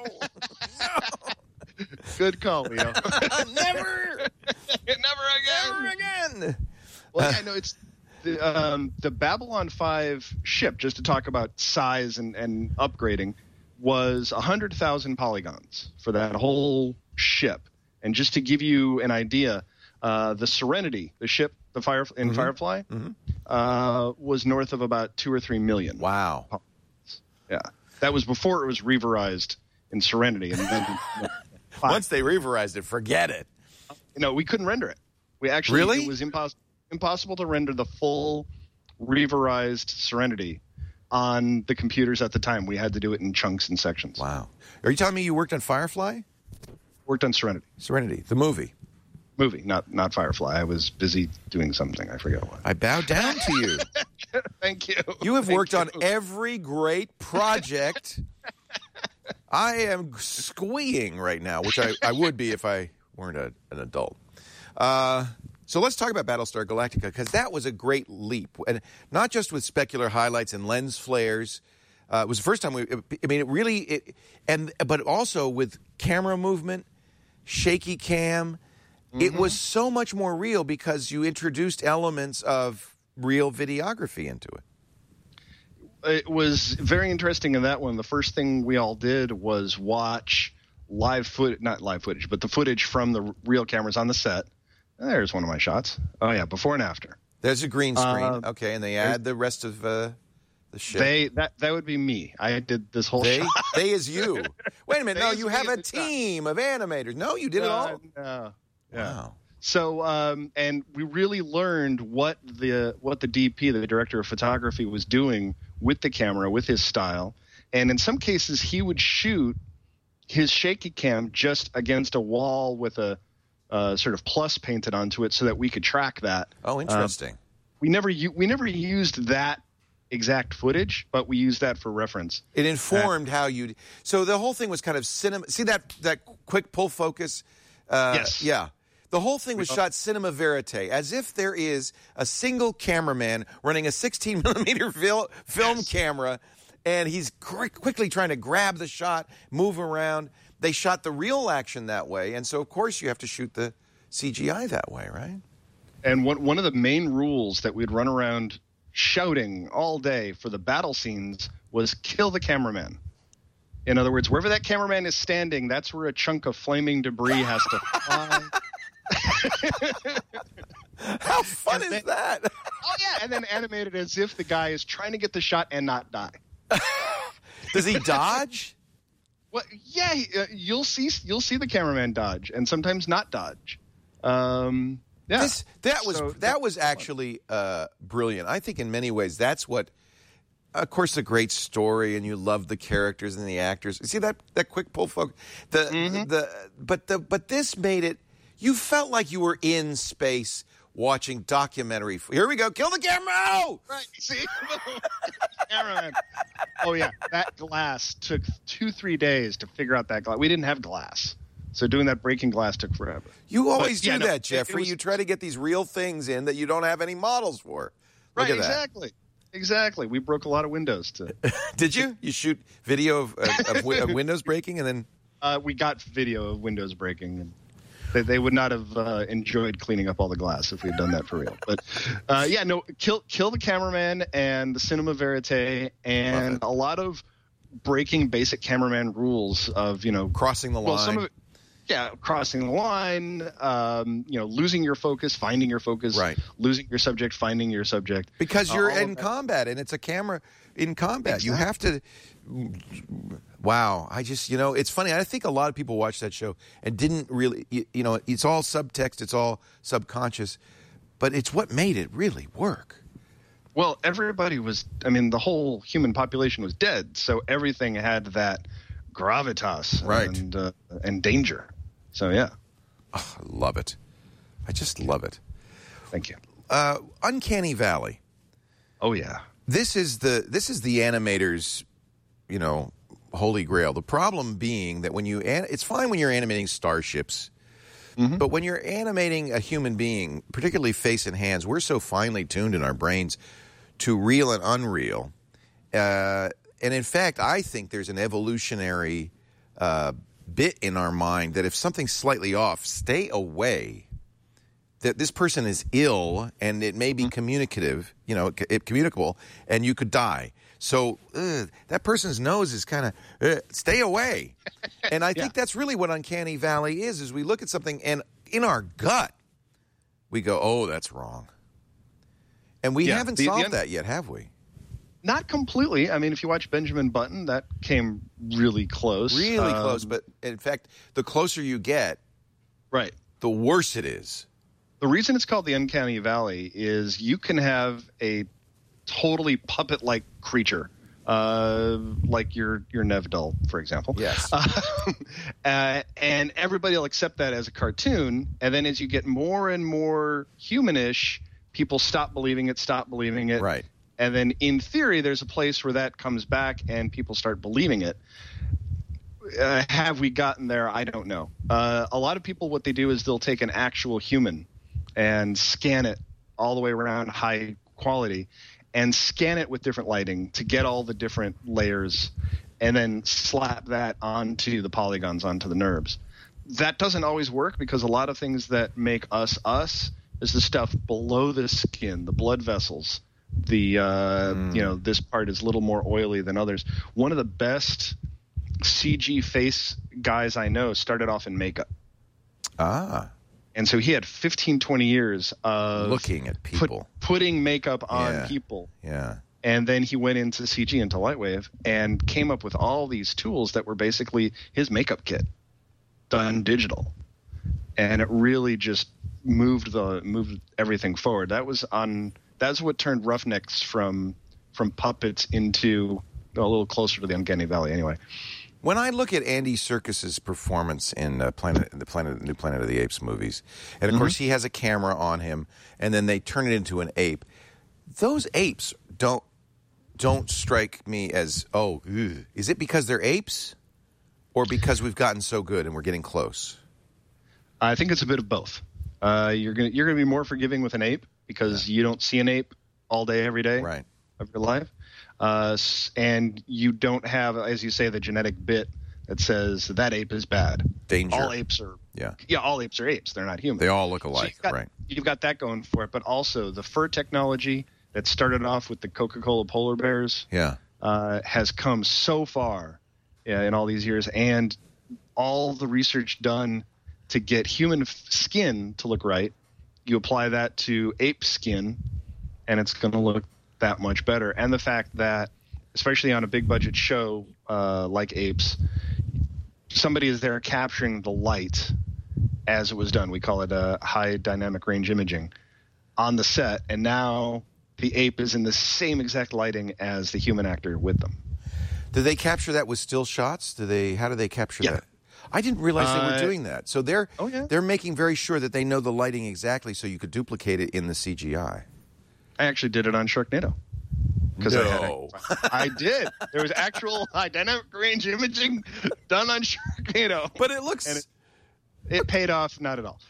no! Good call, Leo. Never! Never again. Never again! Well, yeah, no, it's the, um, the Babylon five ship, just to talk about size and, and upgrading, was one hundred thousand polygons for that whole ship. And just to give you an idea, uh, the Serenity, the ship the Fire, in Mm-hmm. Firefly, Mm-hmm. uh, was north of about two or three million. Wow. Yeah. That was before it was reverized in Serenity. And then, Once they reverized it, forget it. no, we couldn't render it. We actually, Really? it was impossible. Impossible to render the full reverized Serenity on the computers at the time. We had to do it in chunks and sections. Wow. Are you telling me you worked on Firefly? Worked on Serenity. Serenity, the movie. Movie, not not Firefly. I was busy doing something. I forget what. I bow down to you. Thank you. You have Thank worked on you. every great project. I am squeeing right now, which I, I would be if I weren't a, an adult. Uh, so let's talk about Battlestar Galactica, because that was a great leap. And not just with specular highlights and lens flares. Uh, it was the first time we, I mean, it really, it, and but also with camera movement, shaky cam. Mm-hmm. It was so much more real because you introduced elements of real videography into it. It was very interesting in that one. The first thing we all did was watch live footage, not live footage, but the footage from the real cameras on the set. There's one of my shots. Oh, yeah, before and after. There's a green screen, Uh, okay, and they add the rest of uh, the ship. They that that would be me. I did this whole They, shot. they is you. Wait a minute. They No, is you me have a at the time. team of animators. No, you did it all. Uh, no. Yeah. Wow. So, um, and we really learned what the what the D P, the director of photography, was doing with the camera, with his style. And in some cases, he would shoot his shaky cam just against a wall with a uh, sort of plus painted onto it, so that we could track that. Oh, interesting. Um, we never u- we never used that exact footage, but we used that for reference. It informed how you. So the whole thing was kind of cinema. See that that quick pull focus. Uh, Yes. Yeah. The whole thing was shot cinema verite, as if there is a single cameraman running a sixteen millimeter fil- film Yes. camera, and he's quick, quickly trying to grab the shot, move around. They shot the real action that way, and so of course you have to shoot the C G I that way, right? And one one of the main rules that we'd run around shouting all day for the battle scenes was kill the cameraman. In other words, wherever that cameraman is standing, that's where a chunk of flaming debris has to fly. How fun And is then- that? Oh, yeah, and then animated as if the guy is trying to get the shot and not die. Does he dodge? Well, yeah, uh, you'll see you'll see the cameraman dodge and sometimes not dodge. Um, yeah, This, that was So that was actually uh, brilliant. I think in many ways that's what, of course, a great story, and you love the characters and the actors. See that that quick pull focus. The Mm-hmm. the but the but this made it. You felt like you were in space watching documentary. Here we go, kill the camera. Oh! right. See, cameraman. Oh yeah, that glass took two three days to figure out that glass. We didn't have glass, so doing that breaking glass took forever. You always But, yeah, do no, that, it- Jeffrey. it was- you try to get these real things in that you don't have any models for. Look Right, at that. exactly, exactly. We broke a lot of windows to. Did you? You shoot video of, of, of, wi- of windows breaking and then. Uh, we got video of windows breaking, and they, they would not have uh, enjoyed cleaning up all the glass if we had done that for real. But uh, yeah, no, kill kill the cameraman and the cinema verite, and a lot of breaking basic cameraman rules of you know Crossing the well, line. some of it, yeah, crossing the line, um, you know, losing your focus, finding your focus, Right. losing your subject, finding your subject, Because Uh, you're all of in that. combat and it's a camera in combat. You have to. Wow. I just, you know, it's funny. I think a lot of people watched that show and didn't really, you, you know, it's all subtext, it's all subconscious, but it's what made it really work. Well, everybody was, I mean, the whole human population was dead, so everything had that gravitas Right. and, uh, and danger. So, yeah, I love it. I just love it. thank you. Uh, Uncanny Valley. Oh, yeah. This is the this is the animators, you know, holy grail. The problem being that when you an- it's fine when you're animating starships, but when you're animating a human being, particularly face and hands, we're so finely tuned in our brains to real and unreal. Uh, and in fact, I think there's an evolutionary uh, bit in our mind that if something's slightly off, stay away. That this person is ill and it may be communicative, you know, it, communicable, and you could die. So ugh, that person's nose is kind of uh, stay away. And I think that's really what Uncanny Valley is. Is we look at something and in our gut we go, "Oh, that's wrong," and we Yeah, haven't the- the solved un- that yet, have we? Not completely. I mean, if you watch Benjamin Button, that came really close. Really Um, close, but in fact, the closer you get, Right. the worse it is. The reason it's called the Uncanny Valley is you can have a totally puppet-like creature, uh, like your your Nev doll, for example. Yes. Um, uh, and everybody will accept that as a cartoon. And then as you get more and more humanish, people stop believing it, stop believing it. Right. And then in theory, there's a place where that comes back and people start believing it. Uh, have we gotten there? I don't know. Uh, a lot of people, what they do is they'll take an actual human and scan it all the way around high quality and scan it with different lighting to get all the different layers and then slap that onto the polygons, onto the nerves. That doesn't always work because a lot of things that make us us is the stuff below the skin, the blood vessels. The uh, you know, this part is a little more oily than others. One of the best C G face guys I know started off in makeup. Ah, And so he had fifteen, twenty years of looking at put- people. putting makeup on Yeah. people. Yeah. And then he went into C G, into Lightwave, and came up with all these tools that were basically his makeup kit done digital. And it really just moved the moved everything forward. That was on that's what turned Roughnecks from from puppets into a little closer to the Uncanny Valley anyway. When I look at Andy Serkis's performance in uh, Planet, the Planet, New Planet of the Apes movies, and of course he has a camera on him, and then they turn it into an ape. Those apes don't don't strike me as oh, ugh. Is it because they're apes, or because we've gotten so good and we're getting close? I think it's a bit of both. Uh, you're gonna you're gonna be more forgiving with an ape because you don't see an ape all day every day Right. of your life, uh, s- and you don't have, as you say, the genetic bit that says that ape is bad. Danger. All apes are Yeah. yeah, all apes are apes. They're not human. They all look So alike, you've got, right? You've got that going for it, but also the fur technology that started off with the Coca-Cola polar bears Yeah. uh, has come so far uh, in all these years, and all the research done to get human f- skin to look right. You apply that to ape skin, and it's going to look that much better. And the fact that, especially on a big budget show uh, like Apes, somebody is there capturing the light as it was done. We call it uh, high dynamic range imaging on the set, and now the ape is in the same exact lighting as the human actor with them. Do they capture that with still shots? Do they? How do they capture Yeah. that? I didn't realize they were Uh, doing that. So they're oh, yeah. they're making very sure that they know the lighting exactly, so you could duplicate it in the C G I. I actually did it on Sharknado. Because I, had No. a- I did. There was actual high dynamic range imaging done on Sharknado. But it looks. And it, it paid off, not at all.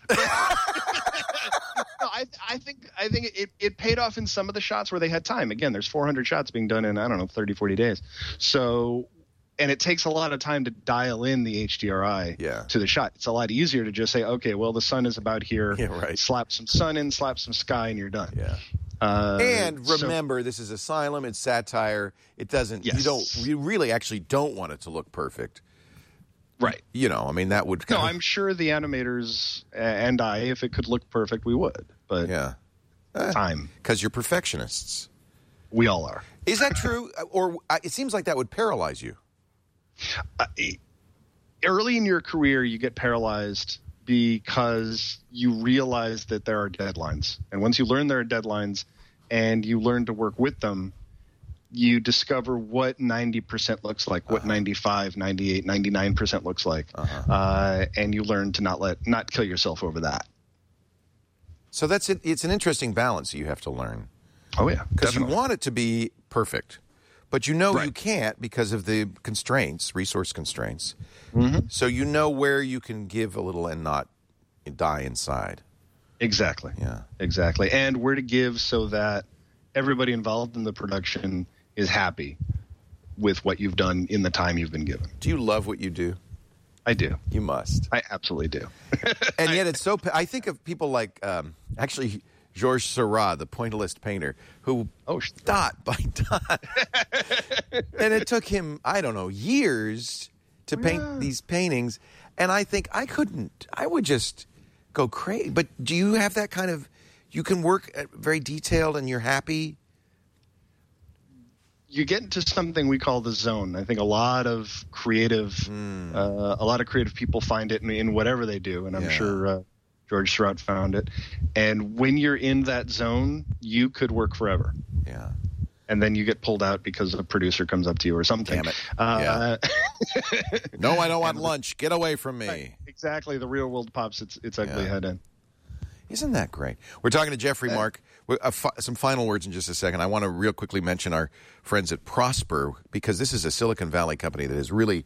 No, I, I think I think it, it paid off in some of the shots where they had time. Again, there's four hundred shots being done in, I don't know, thirty, forty days. So, and it takes a lot of time to dial in the H D R I Yeah. to the shot. It's a lot easier to just say, okay, well, the sun is about here. Yeah, right. Slap some sun in, slap some sky, and you're done. Yeah. Uh, And so- remember, this is Asylum. It's satire. It doesn't. You Yes. don't. You really actually don't want it to look perfect. right. You know. I mean, that would. No, Kind I'm sure the animators and I, if it could look perfect, we would. But Yeah. time. Because you're perfectionists. We all are. Is that true? Or uh, it seems like that would paralyze you. Uh, early in your career, you get paralyzed because you realize that there are deadlines. And once you learn there are deadlines and you learn to work with them, you discover what ninety percent looks like, what uh-huh. ninety-five, ninety-eight, ninety-nine percent looks like. Uh-huh. Uh, and you learn to not let not kill yourself over that. So that's it. It's an interesting balance you have to learn. Oh, yeah. Because you definitely. want it to be perfect, but you know Right. you can't because of the constraints, resource constraints. Mm-hmm. So you know where you can give a little and not die inside. Exactly. Yeah. Exactly. And where to give so that everybody involved in the production is happy with what you've done in the time you've been given. Do you love what you do? I do. You must. I absolutely do. And yet it's so... I think of people like, um, actually, Georges Seurat, the pointillist painter, who Oh, dot by dot. And it took him, I don't know, years to paint Yeah. these paintings. And I think I couldn't. I would just go crazy. But do you have that kind of... You can work at very detailed and you're happy? You get into something we call the zone. I think a lot of creative, Mm. uh, a lot of creative people find it in, in whatever they do, and I'm Yeah. sure uh, George Seurat found it. And when you're in that zone, you could work forever. Yeah. And then you get pulled out because a producer comes up to you or something. Damn it. Uh, No, I don't want lunch. Get away from me. Right. Exactly. The real world pops its, its ugly Yeah. head in. Isn't that great? We're talking to Jeffrey Mark. We- uh, fi- some final words in just a second. I want to real quickly mention our friends at Prosper, because this is a Silicon Valley company that has really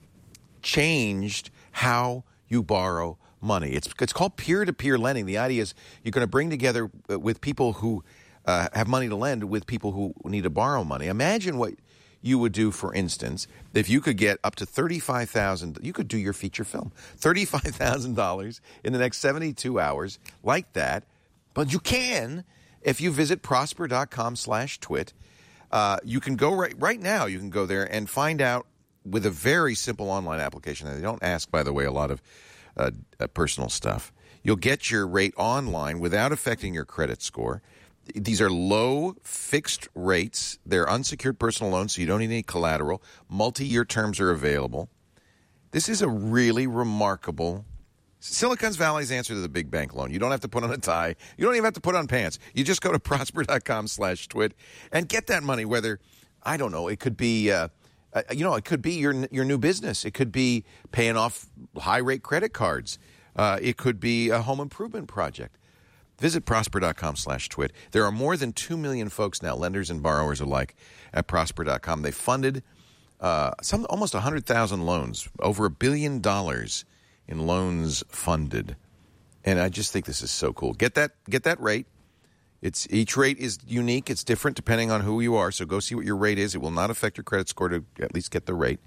changed how you borrow money. It's it's called peer-to-peer lending. The idea is you're going to bring together uh, with people who uh, have money to lend with people who need to borrow money. Imagine what you would do, for instance, if you could get up to thirty-five thousand dollars. You could do your feature film, thirty-five thousand dollars in the next seventy-two hours like that. But you can if you visit prosper.com slash twit. Uh, you can go right, right now. You can go there and find out with a very simple online application. They don't ask, by the way, a lot of uh, uh, personal stuff. You'll get your rate online without affecting your credit score. These are low fixed rates. They're unsecured personal loans, so you don't need any collateral. Multi-year terms are available. This is a really remarkable Silicon Valley's answer to the big bank loan. You don't have to put on a tie. You don't even have to put on pants. You just go to prosper.com slash twit and get that money, whether, I don't know, it could be, uh, uh, you know, it could be your your new business. It could be paying off high-rate credit cards. Uh, it could be a home improvement project. Visit prosper.com slash twit. There are more than two million folks now, lenders and borrowers alike, at prosper dot com. They funded uh, some almost one hundred thousand loans, over a billion dollars in loans funded. And I just think this is so cool. Get that get that rate. It's each rate is unique. It's different depending on who you are. So go see what your rate is. It will not affect your credit score to at least get the rate.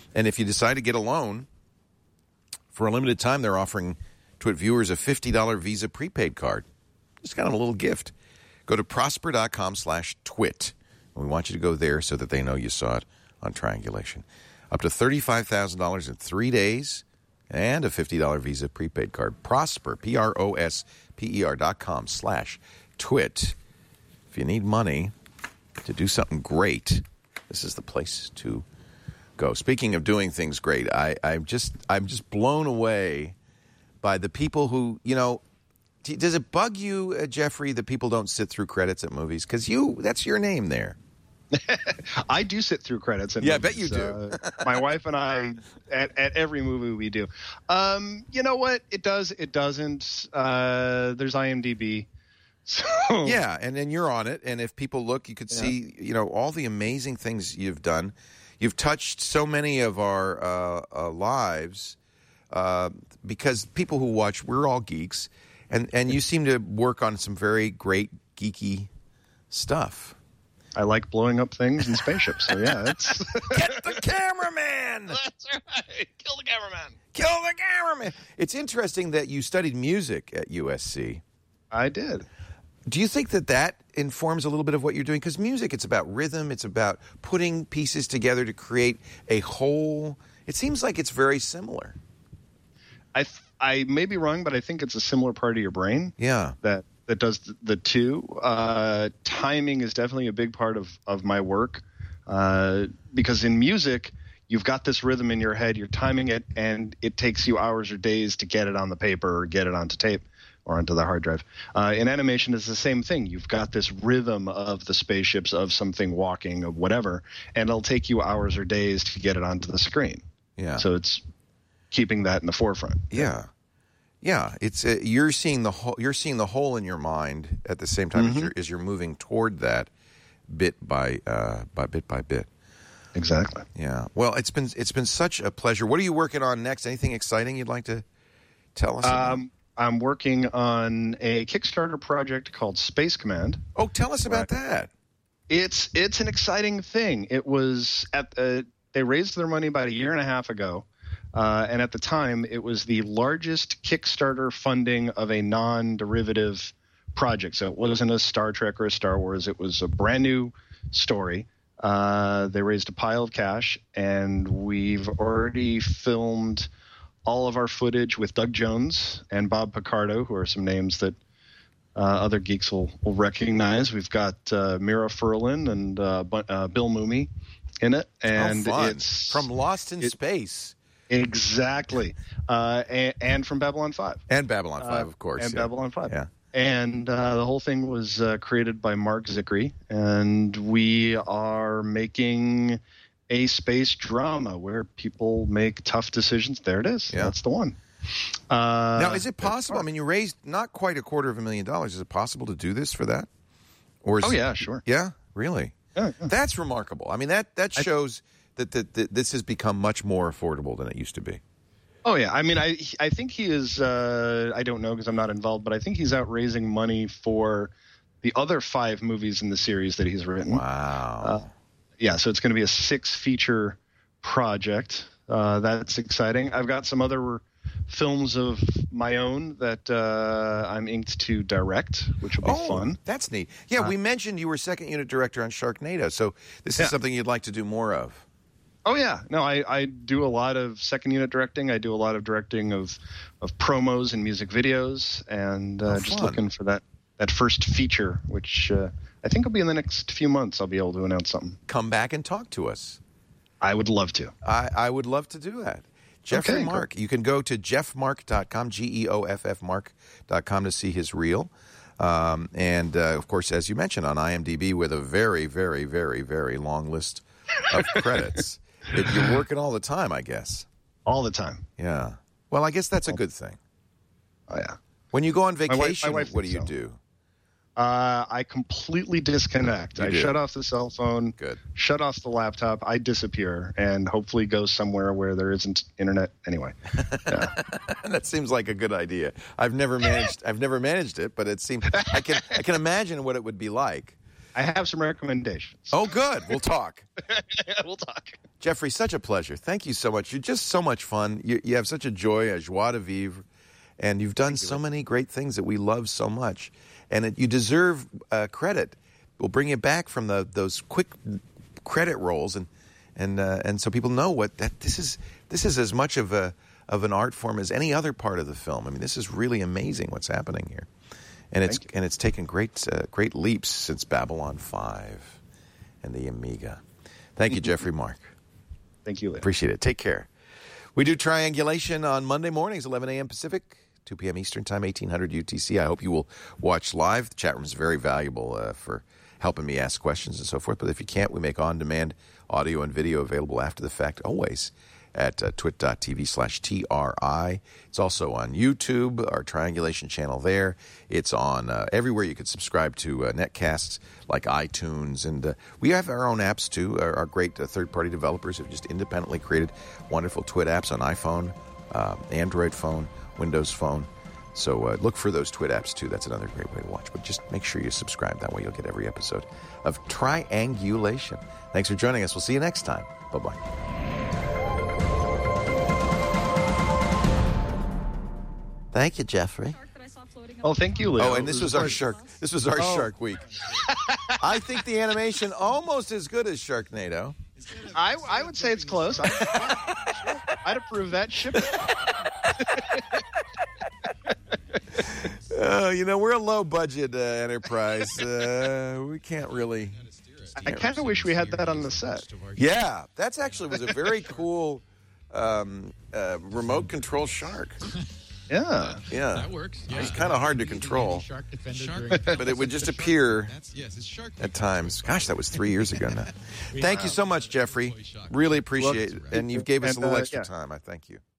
And if you decide to get a loan, for a limited time, they're offering Twit viewers a fifty dollars Visa prepaid card. Just kind of a little gift. Go to prosper.com slash twit. And we want you to go there so that they know you saw it on Triangulation. Up to thirty-five thousand dollars in three days and a fifty dollars Visa prepaid card. Prosper, P R O S P E R dot com slash twit. If you need money to do something great, this is the place to go. Speaking of doing things great, I, I'm just I'm just blown away by the people who, you know, does it bug you, uh, Jeffrey, that people don't sit through credits at movies? Because you, that's your name there. I do sit through credits. In yeah, movies. I bet you do. uh, my wife and I, at, at every movie we do. Um, you know what? It does. It doesn't. Uh, there's IMDb. So yeah, and then you're on it. And if people look, you could yeah. see, you know, all the amazing things you've done. You've touched so many of our uh, uh, lives uh, because people who watch, we're all geeks. And, and you seem to work on some very great geeky stuff. I like blowing up things in spaceships, so yeah, it's Get the cameraman! That's right. Kill the cameraman. Kill the cameraman! It's interesting that you studied music at U S C. I did. Do you think that that informs a little bit of what you're doing? Because music, it's about rhythm. It's about putting pieces together to create a whole. It seems like it's very similar. I th- I may be wrong, but I think it's a similar part of your brain. Yeah. That that does the, the two. Uh, timing is definitely a big part of, of my work uh, because in music, you've got this rhythm in your head, you're timing it, and it takes you hours or days to get it on the paper or get it onto tape or onto the hard drive. Uh, in animation, it's the same thing. You've got this rhythm of the spaceships, of something walking, of whatever, and it'll take you hours or days to get it onto the screen. Yeah. So it's keeping that in the forefront. Yeah. Yeah, it's uh, you're seeing the whole, you're seeing the whole in your mind at the same time Mm-hmm. as, you're, as you're moving toward that bit by uh, by bit by bit. Exactly. Yeah. Well, it's been it's been such a pleasure. What are you working on next? Anything exciting you'd like to tell us about? Um, I'm working on a Kickstarter project called Space Command. Oh, tell us about that. It's it's an exciting thing. It was at uh, they raised their money about a year and a half ago. Uh, and at the time, it was the largest Kickstarter funding of a non-derivative project. So it wasn't a Star Trek or a Star Wars. It was a brand new story. Uh, they raised a pile of cash, and we've already filmed all of our footage with Doug Jones and Bob Picardo, who are some names that uh, other geeks will, will recognize. We've got uh, Mira Furlan and uh, uh, Bill Mumy in it. And oh, fun. It's From Lost in it, Space. Exactly. Uh, and, and from Babylon five. And Babylon five, uh, of course. And yeah. Babylon five. Yeah. And uh, the whole thing was uh, created by Mark Zickery. And we are making a space drama where people make tough decisions. There it is. Yeah. That's the one. Uh, now, is it possible? I mean, you raised not quite a quarter of a million dollars. Is it possible to do this for that? Or is oh, yeah, sure. Yeah? Really? Yeah, yeah. That's remarkable. I mean, that, that shows... I, That, that, that this has become much more affordable than it used to be. Oh, yeah. I mean, I I think he is, uh, I don't know because I'm not involved, but I think he's out raising money for the other five movies in the series that he's written. Wow. Uh, yeah, so it's going to be a six-feature project. Uh, that's exciting. I've got some other films of my own that uh, I'm inked to direct, which will be oh, fun. That's neat. Yeah, uh, we mentioned you were second unit director on Sharknado, so this is yeah. something you'd like to do more of. Oh, yeah. No, I, I do a lot of second unit directing. I do a lot of directing of, of promos and music videos, and uh, oh, just fun. looking for that, that first feature, which uh, I think will be in the next few months. I'll be able to announce something. Come back and talk to us. I would love to. I, I would love to do that. Jeffrey okay, Mark. cool. You can go to jeff mark dot com, G E O F F mark dot com to see his reel. Um, and, uh, of course, as you mentioned, on IMDb with a very, very, very, very long list of credits. It, you're working all the time, I guess. All the time. Yeah. Well, I guess that's a good thing. Oh, yeah. When you go on My wife- vacation, my wife what do you thinks so. do? Uh, I completely disconnect. You I do. shut off the cell phone, Good. shut off the laptop. I disappear and hopefully go somewhere where there isn't internet anyway. Yeah. That seems like a good idea. I've never managed. I've never managed it, but it seems I can. I can imagine what it would be like. I have some recommendations. Oh, good. We'll talk. We'll talk. Jeffrey, such a pleasure. Thank you so much. You're just so much fun. You, you have such a joy, a joie de vivre, and you've done so many great things that we love so much. And it, you deserve uh, credit. We'll bring you back from the those quick credit rolls, and and uh, and so people know what that this is. This is as much of a of an art form as any other part of the film. I mean, this is really amazing what's happening here, and it's and it's taken great uh, great leaps since Babylon five and the Amiga. Thank you, Jeffrey Mark. Thank you, Lynn. Appreciate it. Take care. We do Triangulation on Monday mornings, eleven a.m. Pacific, two p.m. Eastern Time, eighteen hundred U T C. I hope you will watch live. The chat room is very valuable uh, for helping me ask questions and so forth. But if you can't, we make on-demand audio and video available after the fact, always at uh, twit.tv slash TRI. It's also on YouTube, our Triangulation channel there. It's on uh, everywhere you could subscribe to uh, netcasts like iTunes. And uh, we have our own apps, too. Our, our great uh, third-party developers have just independently created wonderful Twit apps on iPhone, uh, Android phone, Windows phone. So uh, look for those Twit apps, too. That's another great way to watch. But just make sure you subscribe. That way you'll get every episode of Triangulation. Thanks for joining us. We'll see you next time. Bye-bye. Thank you, Jeffrey. Oh, thank you, Lou. Oh, and this was our shark. This was our Oh. Shark Week. I think the animation almost as good as Sharknado. I, I would say it's close. I'd, I'd approve that. Ship it. Uh, you know, we're a low-budget uh, enterprise. Uh, we can't really. I kind of wish we had that on the set. Yeah, that's actually was a very cool um, uh, remote control shark. Yeah. Yeah, That works. Yeah. it's kind of hard to control, Shark Defender Shark during- but it would just appear That's, yes, it's Shark at times. Gosh, that was three years ago now. Thank you so much, Jeffrey. Really appreciate it, and you gave us a And, little uh, extra yeah. time. I thank you.